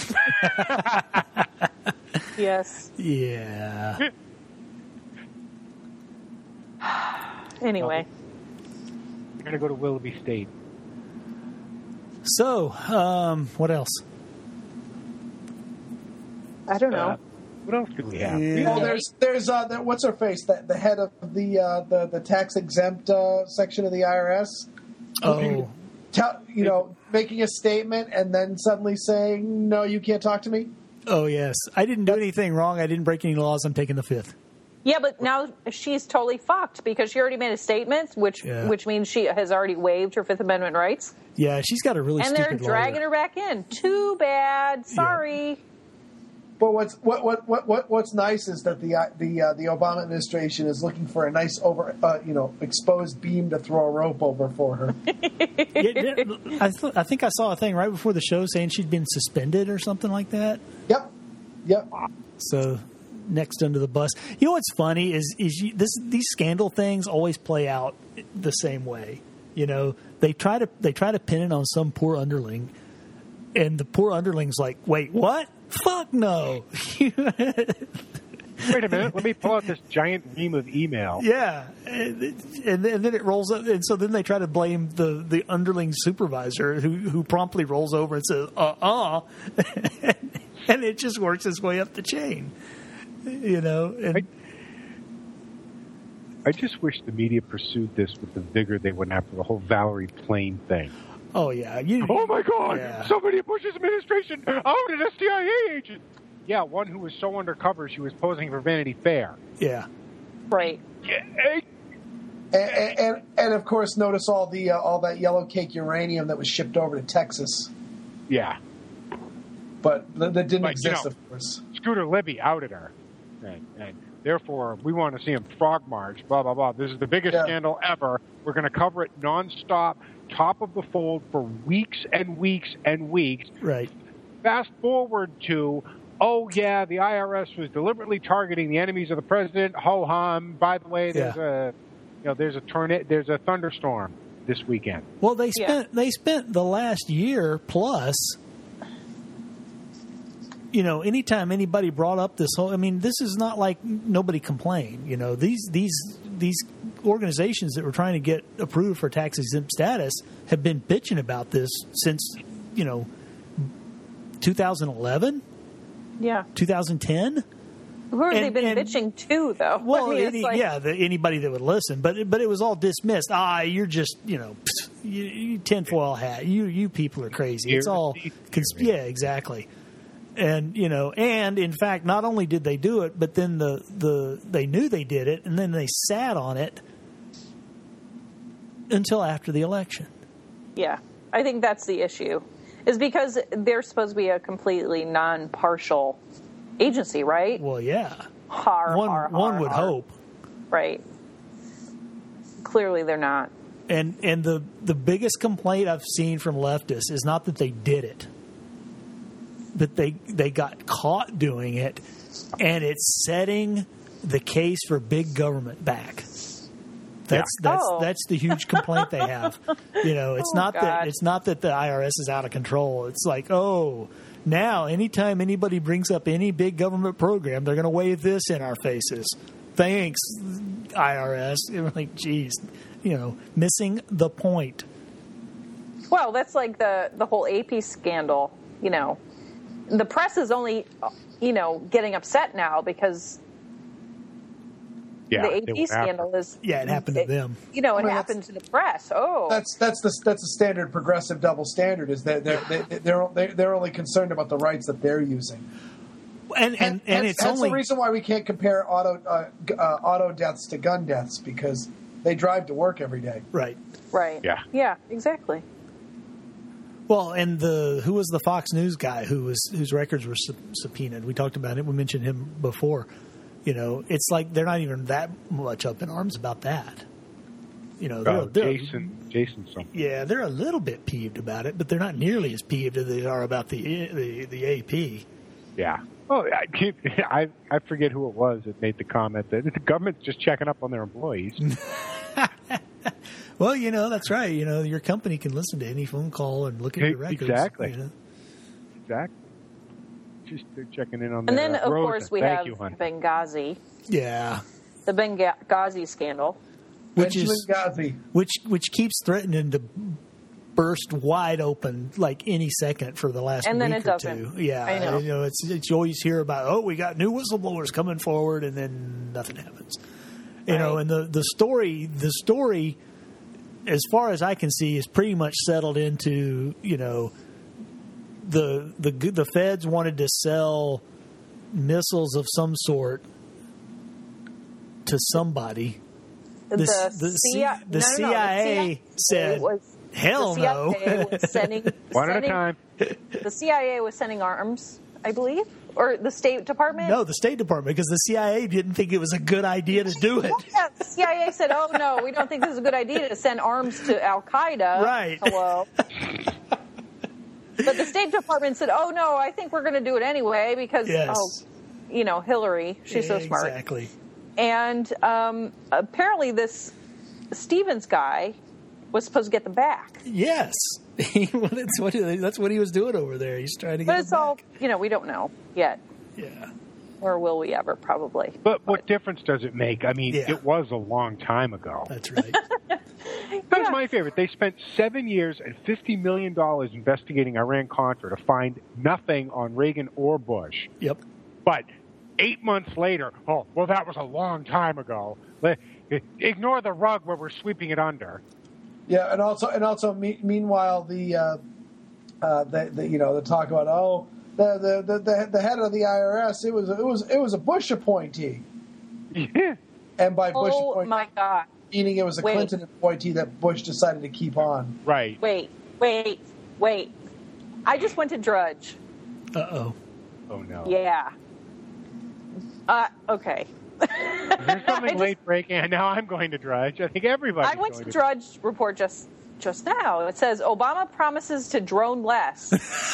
Yes. Yeah. Anyway. You're going to go to Willoughby State. So, um, what else? I don't know. Uh, what else do we have? Yeah. Well, there's there's uh, the, what's her face, the, the head of the uh, the the tax exempt uh, section of the I R S. Oh, Tell, you know, making a statement and then suddenly saying, "No, you can't talk to me." oh yes. I didn't do anything wrong. I didn't break any laws. I'm taking the fifth. Yeah, but now she's totally fucked because she already made a statement, which Yeah. which means she has already waived her Fifth Amendment rights. Yeah, she's got a really And they're stupid dragging lawyer. her back in. Too bad. Sorry. But what's what what what, what what's nice is that the uh, the uh, the Obama administration is looking for a nice over uh, you know exposed beam to throw a rope over for her. Yeah, I, th- I think I saw a thing right before the show saying she'd been suspended or something like that. Yep, yep. So next under the bus. You know what's funny is is you, this these scandal things always play out the same way. You know, they try to they try to pin it on some poor underling, and the poor underling's like, "Wait, what? Fuck no!" Wait a minute. Let me pull out this giant ream of email. Yeah, and, and, and then it rolls up, and so then they try to blame the, the underling supervisor, who who promptly rolls over and says, "Uh, uh," and it just works its way up the chain. You know, and I, I just wish the media pursued this with the vigor they went after the whole Valerie Plame thing. oh yeah, you, Oh my God! Yeah. Somebody in Bush's administration outed a C I A agent. Yeah, one who was so undercover she was posing for Vanity Fair. yeah, Right. Yeah, eh, And, and and of course, notice all the uh, all that yellow cake uranium that was shipped over to Texas, yeah. but that, that didn't But, you exist, know, of course. Scooter Libby outed her, and, and therefore we want to see him frog march. Blah blah blah. This is the biggest Yeah. scandal ever. We're going to cover it nonstop, top of the fold for weeks and weeks and weeks. right. Fast forward to, oh yeah, the I R S was deliberately targeting the enemies of the president. Ho hum. By the way, there's Yeah. a, you know, there's a tornado, there's a thunderstorm this weekend. Well, they Yeah. spent they spent the last year plus. You know, anytime anybody brought up this whole, I mean, this is not like nobody complained. You know, these these these organizations that were trying to get approved for tax exempt status have been bitching about this since, you know, two thousand eleven, Yeah. two thousand ten. Who have they And- been and- bitching to, though? Well, I mean, it's any, like, yeah, the, anybody that would listen, but but it was all dismissed. Ah, you're just you know, you, you tinfoil hat. You you people are crazy. It's all cons- yeah, exactly. And you know, and in fact, not only did they do it, but then the the they knew they did it, and then they sat on it until after the election. Yeah. I think that's the issue. Is because they're supposed to be a completely non-partial agency, right? Well, yeah, Har, one har, one har, would har. hope. Right. Clearly they're not. And and the the biggest complaint I've seen from leftists is not that they did it, but they they got caught doing it, and it's setting the case for big government back. That's Yeah. that's Oh. that's the huge complaint they have. You know, it's Oh, not that God. it's not that the I R S is out of control. It's like, oh, now anytime anybody brings up any big government program, they're going to wave this in our faces. Thanks, I R S. And we're like, geez, you know, missing the point. Well, that's like the, the whole A P scandal, you know. The press is only, you know, getting upset now because Yeah, the they A P were after. scandal is... Yeah, it happened to them. You know, it Well, happened to the press. Oh. That's that's the that's the standard progressive double standard. Is that they're they, they're they're they're only concerned about the rights that they're using. and and, and Hence- it's hence only the reason why we can't compare auto uh, g- uh, auto deaths to gun deaths, because they drive to work every day. right. Right. Yeah. Yeah, exactly. Well, and the who was the Fox News guy who was whose records were sub- subpoenaed? We talked about it. We mentioned him before. You know, it's like they're not even that much up in arms about that. You know, they're, Oh, they're, Jason, Jason something. yeah, they're a little bit peeved about it, but they're not nearly as peeved as they are about the the, the A P. Yeah. Oh, I, keep- I I forget who it was that made the comment that the government's just checking up on their employees. Well, you know, that's right. You know, your company can listen to any phone call and look at your records. Exactly. You know? Exactly. Just they're checking in on And their then, of Rosa. course, we Thank have you, hon. Benghazi, Yeah. the Benghazi scandal. Which Benjamin is Ghazi. which which keeps threatening to burst wide open like any second for the last And then week it or doesn't. two. Yeah, I know. You know, it's it's you always hear about, oh, we got new whistleblowers coming forward, and then nothing happens. You know, Right. and the the story the story, as far as I can see, is pretty much settled into, you know, the the the feds wanted to sell missiles of some sort to somebody. The, The, the, C- C- no, the no, no, C I A said, was, hell the C I A no. was sending, One at a sending- time. The C I A was sending arms, I believe, or the State Department. No, the State Department, because the C I A didn't think it was a good idea to do it. Yeah, the C I A said, "Oh no, we don't think this is a good idea to send arms to Al Qaeda." Right. Hello. But the State Department said, "Oh no, I think we're going to do it anyway because, Yes. oh, you know, Hillary, she's so smart." Exactly. And um, apparently, this Stevens guy was supposed to get them back, Yes. that's, what, that's what he was doing over there. He's trying to get but it it's all, back. you know, we don't know yet, Yeah. or will we ever? Probably. But what difference does it make? I mean, Yeah. it was a long time ago. That's right. That's Yeah. my favorite. They spent seven years and fifty million dollars investigating Iran-Contra to find nothing on Reagan or Bush. Yep. But eight months later, oh, well, that was a long time ago. Let- Ignore the rug where we're sweeping it under. Yeah, and also and also me, meanwhile the, uh, uh, the the you know the talk about oh the the, the the the head of the I R S, it was it was it was a Bush appointee, Yeah. and by Bush Oh appointee my God! meaning it was a Wait. Clinton appointee that Bush decided to keep on. Right. Wait, wait, wait! I just went to Drudge. Uh oh. Oh, no. Yeah. Uh, okay. There's I something just- late breaking, and now I'm going to Drudge. I think everybody. I went to Drudge Report just just now. It says Obama promises to drone less,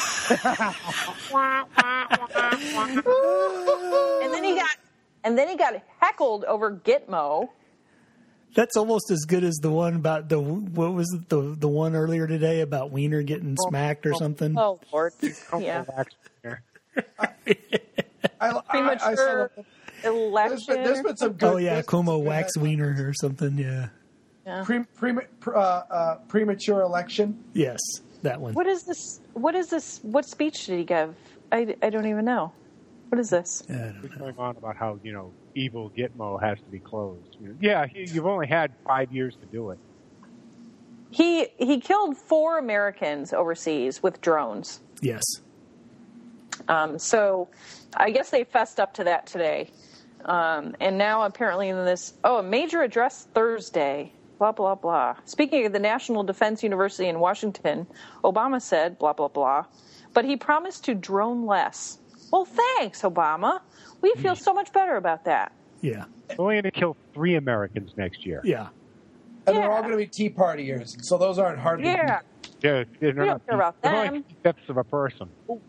and then he got and then he got heckled over Gitmo. That's almost as good as the one about the, what was it, the the one earlier today about Wiener getting smacked or something? Oh Lord, Oh, yeah, relax there. I, I, I saw premature the, there's election. been, there's been some good. Oh, yeah, there's been some Como good Wax headlines. Wiener or something, yeah. Yeah. Pre, pre, uh, uh, premature election. Yes, that one. What is this? What is this? What speech did he give? I, I don't even know. What is this? I don't What's know. going on about how, you know, evil Gitmo has to be closed? You know, yeah, you- you've only had five years to do it. He he killed four Americans overseas with drones. Yes. Um, so I guess they fessed up to that today. Um, and now apparently in this, oh, a major address Thursday, blah, blah, blah. Speaking of the National Defense University in Washington, Obama said, blah, blah, blah, but he promised to drone less. Well, thanks, Obama. We feel so much better about that. Yeah. We're only going to kill three Americans next year. Yeah. And they're Yeah. all going to be Tea Partiers, so those aren't hard to Yeah. They're, they're don't not care about they're them. only fifths of a person.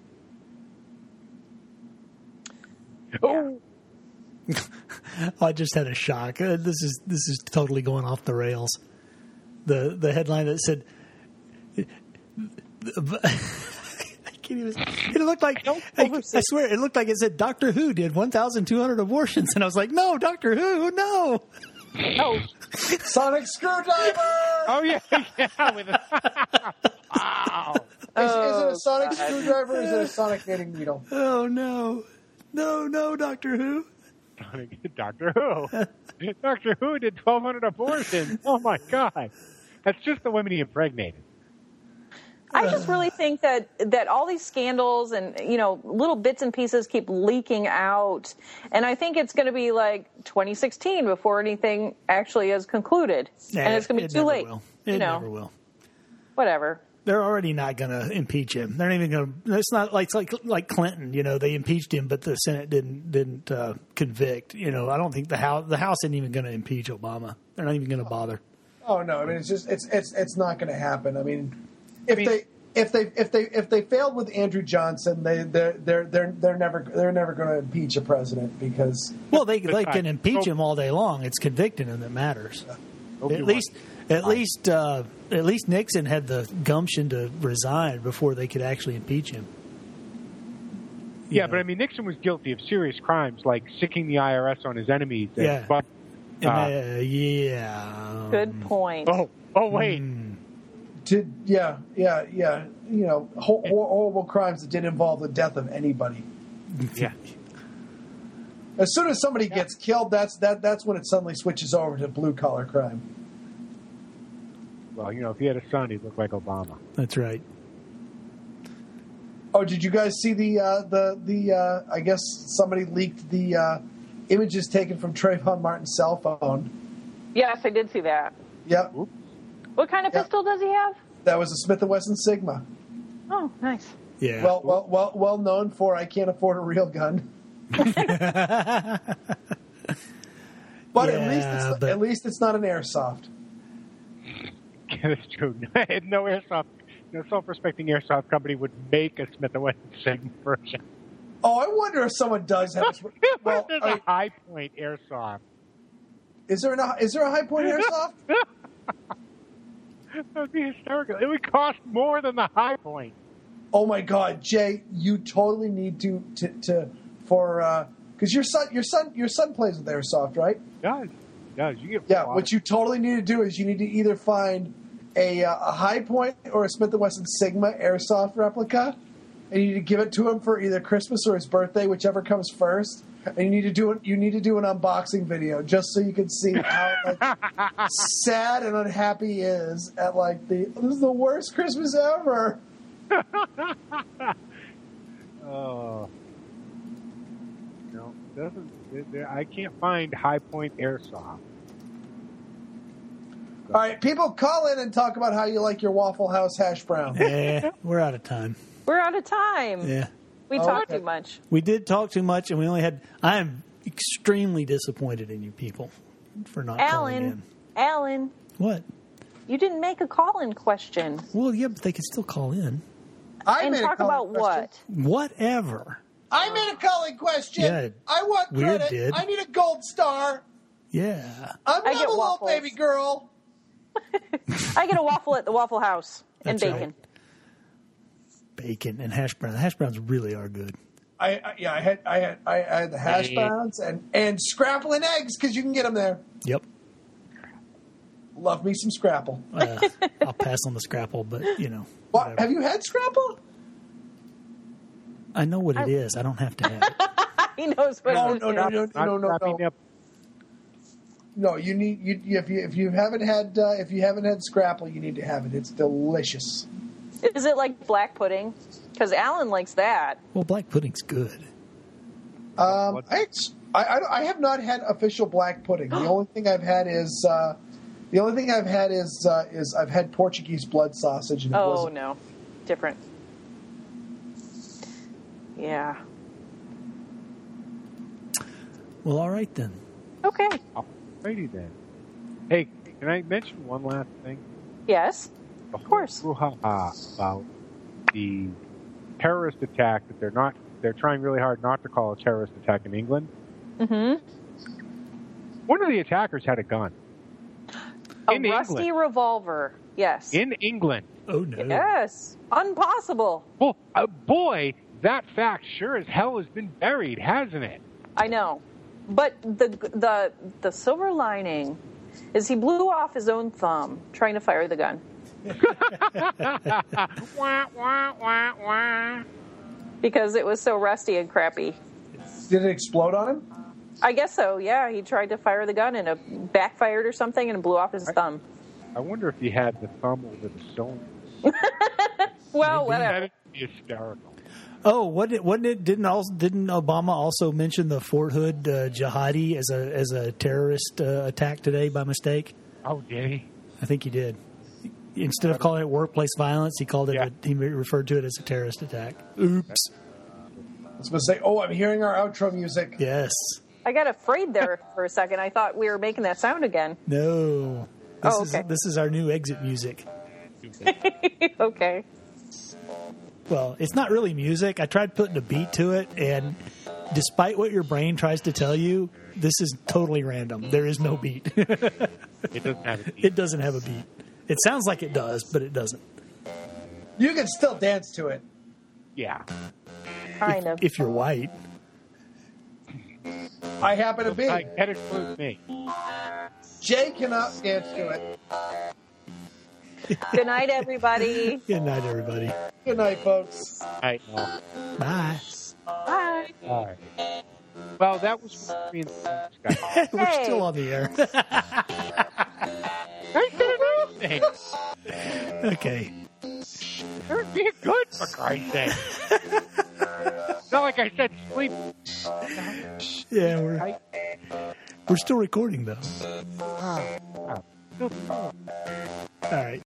Oh, I just had a shock. Uh, this is this is totally going off the rails. The the headline that said, I can't even, it looked like I, I swear it looked like it said Doctor Who did one thousand two hundred abortions, and I was like, no, Doctor Who, no. oh, Sonic Screwdriver! Oh, yeah, yeah. With a, wow. Is, is it Oh, a Sonic God. Screwdriver or is it a Sonic knitting needle? Oh no, no, no, Doctor Who. Doctor Who. Doctor Who did twelve hundred abortions. Oh, my God. That's just the women he impregnated. I I just really think that that all these scandals and, you know, little bits and pieces keep leaking out. And I think it's going to be like twenty sixteen before anything actually is concluded. Nah, and it's going to be it too never late. Will. It you know, never will. Whatever. They're already not going to impeach him. They're not even going to. It's not like it's like like Clinton. You know, they impeached him, but the Senate didn't didn't uh, convict. You know, I don't think the House the House isn't even going to impeach Obama. They're not even going to bother. Oh no! I mean, it's just it's it's it's not going to happen. I mean, if I mean, they if they if they if they failed with Andrew Johnson, they they're they're they're they're never they're never going to impeach a president because Well, they they can fine. impeach Oh. him all day long. It's convicting him that matters. Obi-Wan. At least at Fine. least uh, at least Nixon had the gumption to resign before they could actually impeach him. You Yeah, know. but I mean, Nixon was guilty of serious crimes like sicking the I R S on his enemies. and- Yeah. But, And, uh, uh, yeah. Good point. oh, oh, wait. Mm. did yeah yeah yeah you know ho- hor- horrible crimes that didn't involve the death of anybody. Yeah. As soon as somebody gets killed, that's that that's when it suddenly switches over to blue collar crime. Well, you know, if he had a son, he'd look like Obama. That's right. Oh, did you guys see the uh, the the? Uh, I guess somebody leaked the uh, images taken from Trayvon Martin's cell phone. Yes, I did see that. Yep, What kind of Yeah. pistol does he have? that was a Smith and Wesson Sigma. Oh, nice. Yeah. Well, well, well, well known for I can't afford a real gun. But at least Yeah, it's, but- at least it's not an airsoft. That's true. No airsoft, no self-respecting airsoft company would make a Smith and Wesson Sigma version. Oh, I wonder if someone does have. A, well, There's I- a high point airsoft. is there an is there a high point airsoft? That would be hysterical. It would cost more than the high point. Oh my God, Jay, you totally need to to, to for because your son your son your son plays with airsoft, right? It does. It does. You get Yeah. a lot What of- you totally need to do is you need to either find a uh, a High Point or a Smith and Wesson Sigma airsoft replica, and you need to give it to him for either Christmas or his birthday, whichever comes first. And you need to do it. You need to do an unboxing video just so you can see how like, sad and unhappy he is at like the this is the worst Christmas ever. Oh. No, doesn't. It, there- I can't find high point airsoft. All right, people, call in and talk about how you like your Waffle House hash brown. Eh, we're out of time. We're out of time. Yeah. We Oh, talked okay. too much. We did talk too much, and we only had. I am extremely disappointed in you people for not calling in. Alan, Alan, What? you didn't make a call-in question. Well, yeah, but they can still call in. I And made a talk call-in about question. what? Whatever. I made a calling question. Yeah, I want Weird credit. did. I need a gold star. Yeah. I'm I not get a little waffles. baby girl. I get a waffle at the Waffle House and That's bacon. right. Bacon and hash brown. The hash browns really are good. I, I yeah, I had I had I had the hash Hey. browns and and scrapple and eggs because you can get them there. Yep. Love me some scrapple. Uh, I'll pass on the scrapple, but you know. What whatever. have you had scrapple? I know what it is. I don't have to have it. He knows what No, it is. no, no, no, Not no, no, wrapping no. up- No, you need you if you if you haven't had uh, if you haven't had scrapple, you need to have it. It's delicious. Is it like black pudding? Because Alan likes that. Well, black pudding's good. Um, What- I, I, I I have not had official black pudding. The only thing I've had is uh, the only thing I've had is uh, is I've had Portuguese blood sausage. And it Oh, wasn't, no. Different. Yeah. Well, all right then. Okay. Alrighty then. Hey, can I mention one last thing? Yes. The Of course. whole brouhaha about the terrorist attack that they're not, they're trying really hard not to call a terrorist attack in England. Mm-hmm. One of the attackers had a gun. A In rusty England. revolver. Yes. In England. Oh no. Yes. Impossible. Well, uh, boy, that fact sure as hell has been buried, hasn't it? I know. But the the the silver lining is he blew off his own thumb trying to fire the gun. Wah, wah, wah, wah. Because it was so rusty and crappy. Did it explode on him? I guess so, yeah. He tried to fire the gun and it backfired or something and blew off his thumb. I wonder if he had the thumb over the cylinder. Well, Well, whatever. That is hysterical. Oh, wasn't it? Wasn't it? Didn't also didn't Obama also mention the Fort Hood uh, jihadi as a as a terrorist uh, attack today by mistake? Oh, did he? I think he did. Instead of calling it workplace violence, he called it. Yeah. A, he referred to it as a terrorist attack. Oops. I was going to say, oh, I'm hearing our outro music. Yes. I got afraid there for a second. I thought we were making that sound again. No. This Oh, is okay. this is our new exit music. Okay. Well, it's not really music. I tried putting a beat to it, and despite what your brain tries to tell you, this is totally random. There is no beat. It doesn't have a beat. It doesn't have a beat. It sounds like it does, but it doesn't. You can still dance to it. Yeah. Kind of. If you're white. I happen to be. Like, that includes me. Jay cannot dance to it. Good night, everybody. Good night, everybody. Good night, folks. I know. Bye. Bye. All right. Well, that was me and the guy. We're Hey. still on the air. I said anything. Okay. You're being good, for Christ's sake. Not like I said sleep. Yeah, we're I, we're still recording though. oh, oh. All right.